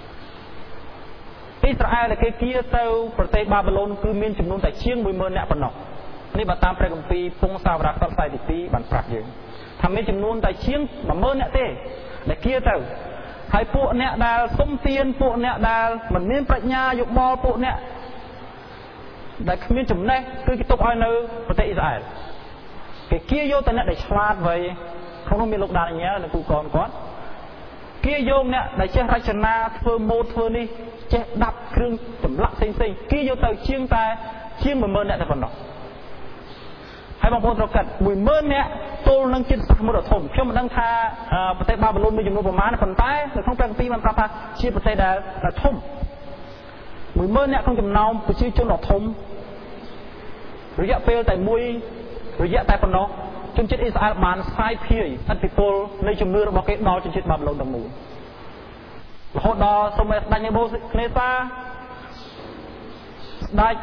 អ៊ីស្រាអែលដែលគេគៀទៅប្រទេសបាប៊ីឡូនគឺមានចំនួនតែជាង 10000 នាក់ប៉ុណ្ណោះនេះបើតាមព្រះគម្ពីរពងសាវរៈខ្សែទី2បានប្រាប់យើងថាមានចំនួនតែជាង 10000 នាក់ទេដែលគៀទៅហើយពួកអ្នកដែលសុំទានពួកអ្នកដែលមិនមានប្រាជ្ញាយោបល់ពួកអ្នកដែលគ្មានចំណេះគឺគេទុកឲ្យនៅប្រទេសអ៊ីស្រាអែលគេគៀយកតែអ្នកដែលឆ្លាតវៃក្នុងនោះមានលោកដានីយ៉ែលនិងគូកូនគាត់គៀយកអ្នកដែលចេះរចនាធ្វើម៉ូដធ្វើនេះចេះដាប់គ្រឿងចម្លាក់ផ្សេងៗគៀយកទៅជាង 10000 នាក់តែប៉ុណ្ណោះហើយបងប្អូនត្រូវកាត់ 10000 នាក់ទល់នឹងជាតិសាសន៍មួយដ៏ធំខ្ញុំមិនដឹងថាប្រទេសបាប៊ីឡូនមានចំនួនប្រមាណប៉ុន្តែនៅក្នុងព្រះគម្ពីរបានប្រាប់ថាជាប្រទេសដែលធំ 10000 នាក់ក្នុងចំណោមប្រជាជនដ៏ធំរយៈពេលតែមួយរយៈតែប៉ុណ្ណោះជនជាតិអ៊ីស្រាអែលបានសាយភាយឥទ្ធិពលនៃជំនឿរបស់គេដល់ជនជាតិបាប៊ីឡូនទាំងមូលរហូតដល់សូមឲ្យស្ដេចនេបូខនេសាស្ដេច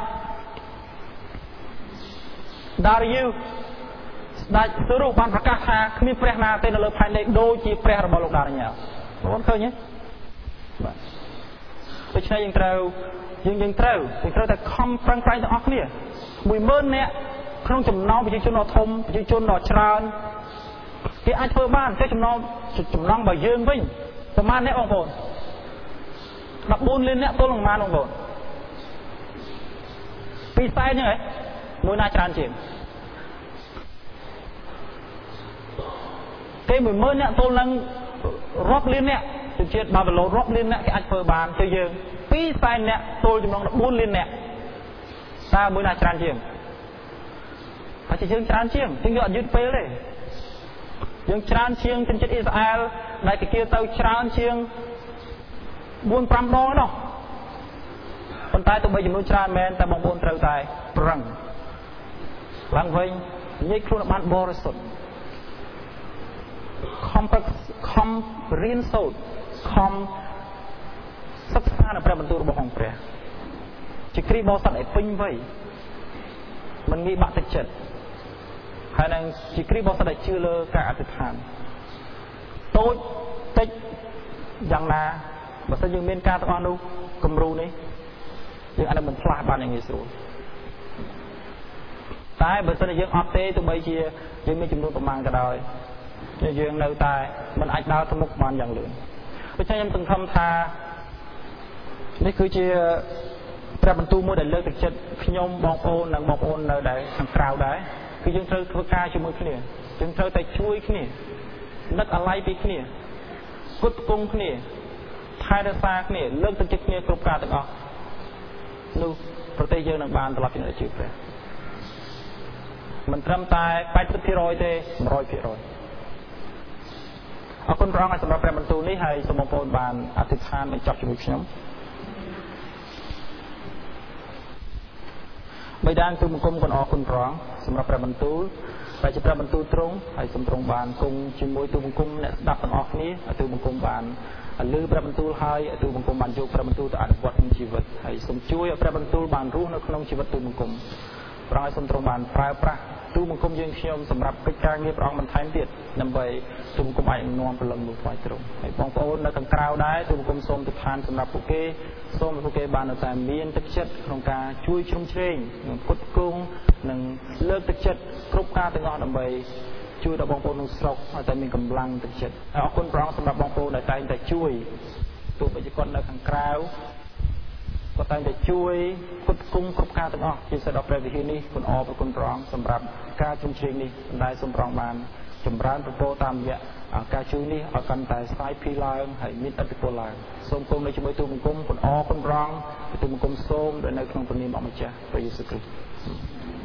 ដារីយ៉ូស្ដេចស៊ូរុបានប្រកាសថាគ្មានព្រះណាទេនៅលើផែនដីដូចជាព្រះរបស់លោកដានីយ៉ែលបងប្អូនឃើញទេបាទដូច្នេះយើងត្រូវតែខំប្រឹងប្រែងទាំងអស់គ្នា 10000 នាក់ក្នុងចំណោមប្រជាជនដ៏ធំប្រជាជនដ៏ច្រើនគេអាចធ្វើបានតែចំណងបើយើងវិញប្រហែលអ្នកបងប្អូន14 លានអ្នកទល់នឹងប៉ុន្មានបងប្អូនពីខ្សែហ្នឹងហ៎មួយណាច្រើនជាងគេ 10000 អ្នកទល់នឹងរាប់លានអ្នកជនជាតិបាប៊ីឡូនរាប់លានអ្នកគេអាចធ្វើបានទៅយើង200,000 អ្នកទល់ចំណង14 លានអ្នកតើមួយណាច្រើនជាងហើយយើងច្រើនជាងយើងយកអត់យឺតពេលទេយើងច្រើនជាងជនជាតិអ៊ីស្រាអែលដែលគេទៅច្រើនជាង 4-5 ដងនោះប៉ុន្តែទោះបីចំនួនច្រើនមែនតែបងប្អូនត្រូវតែប្រឹងឡើងវិញនិយាយខ្លួនបានបរិសុទ្ធខំរៀនសូត្រខំសិក្សានៅព្រះបន្ទូលរបស់អង្គព្រះជាគ្រីបោស័តឲ្យពេញវ័យមិនងាយបាក់ទឹកចិត្តហើយនឹងជាគ្រីបោស័តឲ្យជឿលើការអធិដ្ឋានតូចតិចយ៉ាងណាបើសិនយើងមានការទាំងអស់នោះគំរូនេះយើងអាចបំផ្លាស់បានយ៉ាងងាយស្រួលតែបើសិនជាយើងអត់ទេទោះបីជាយើងមានចំនួនប្រមាណក៏ដោយយើងនៅតែមិនអាចដើរទៅមុខបានយ៉ាងលឿនដូច្នេះខ្ញុំសង្ឃឹមថានេះគឺជាព្រះបន្ទូលមួយដែលលើកទឹកចិត្តខ្ញុំបងប្អូននិងបងប្អូននៅដែលខាងក្រៅដែរគឺយើងត្រូវធ្វើការជាមួយគ្នាយើងត្រូវតែជួយគ្នានឹកអាល័យពីគ្នាគត់គង់គ្នាថែរក្សាគ្នាលើកទឹកចិត្តគ្នាគ្រប់ការទាំងអស់នោះប្រទេសយើងនឹងបានត្រឡប់ជាប្រជាព្រះមិនត្រឹមតែ 80% ទេ 100%អរគុណព្រះអង្គសម្រាប់ព្រះបន្ទូលនេះហើយសូមបងប្អូនបានអធិដ្ឋានបញ្ចប់ជាមួយខ្ញុំបិតាទូលបង្គំគុណអរគុណព្រះអង្គសម្រាប់ព្រះបន្ទូលដែលជាព្រះបន្ទូលត្រង់ហើយសូមទ្រង់បានគង់ជាមួយទូលបង្គំអ្នកស្ដាប់ទាំងអស់គ្នាឲ្យទូលបង្គំបានឮព្រះបន្ទូលហើយឲ្យទូលបង្គំបានយកព្រះបន្ទូលទៅអនុវត្តក្នុងជីវិតហើយសូមជួយឲ្យព្រះបន្ទូលបានរស់នៅក្នុងជីវិតទូលបង្គំព្រះឲ្យសូមទ្រង់បានប្រើប្រាស់ទូលបង្គំយើងខ្ញុំសម្រាប់កិច្ចការងារព្រះអង្គបន្ថែមទៀតដើម្បីទូលបង្គំអាចនាំព្រលឹងនោះថ្វាយទ្រង់ហើយបងប្អូននៅខាងក្រៅដែរទូលបង្គំសូមទិដ្ឋានសម្រាប់ពួកគេសូមឲ្យពួកគេបាននៅតែមានទឹកចិត្តក្នុងការជួយជ្រោមជ្រែងនិងគុតគង់និងលើកទឹកចិត្តគ្រប់ការទាំងអស់ដើម្បីជួយដល់បងប្អូនក្នុងស្រុកឲ្យតែមានកម្លាំងទឹកចិត្តអរគុណព្រះអង្គសម្រាប់បងប្អូនដែលតែងតែជួយទោះបីជាគាត់នៅខាងក្រៅក៏ក៏តែងតែជួយផ្គត់ផ្គង់គ្រប់ការទាំងអស់ជាពិសេសដល់ព្រះវិហារនេះគុណអរគុណព្រះអង្គសម្រាប់ការជំជ្រាបនេះដែលសូមព្រះអង្គបានចម្រើនពរតាមរយៈការជួយនេះឲ្យកាន់តែស្វ័យភីឡើងហើយមានឥទ្ធិពលឡើងសូមគង់នៅជាមួយទូបង្គំគុណអរគុណព្រះអង្គទូបង្គំសូមដែលនៅក្នុងព្រះនាមអម្ចាស់ព្រះយេស៊ូវគ្រីស្ទ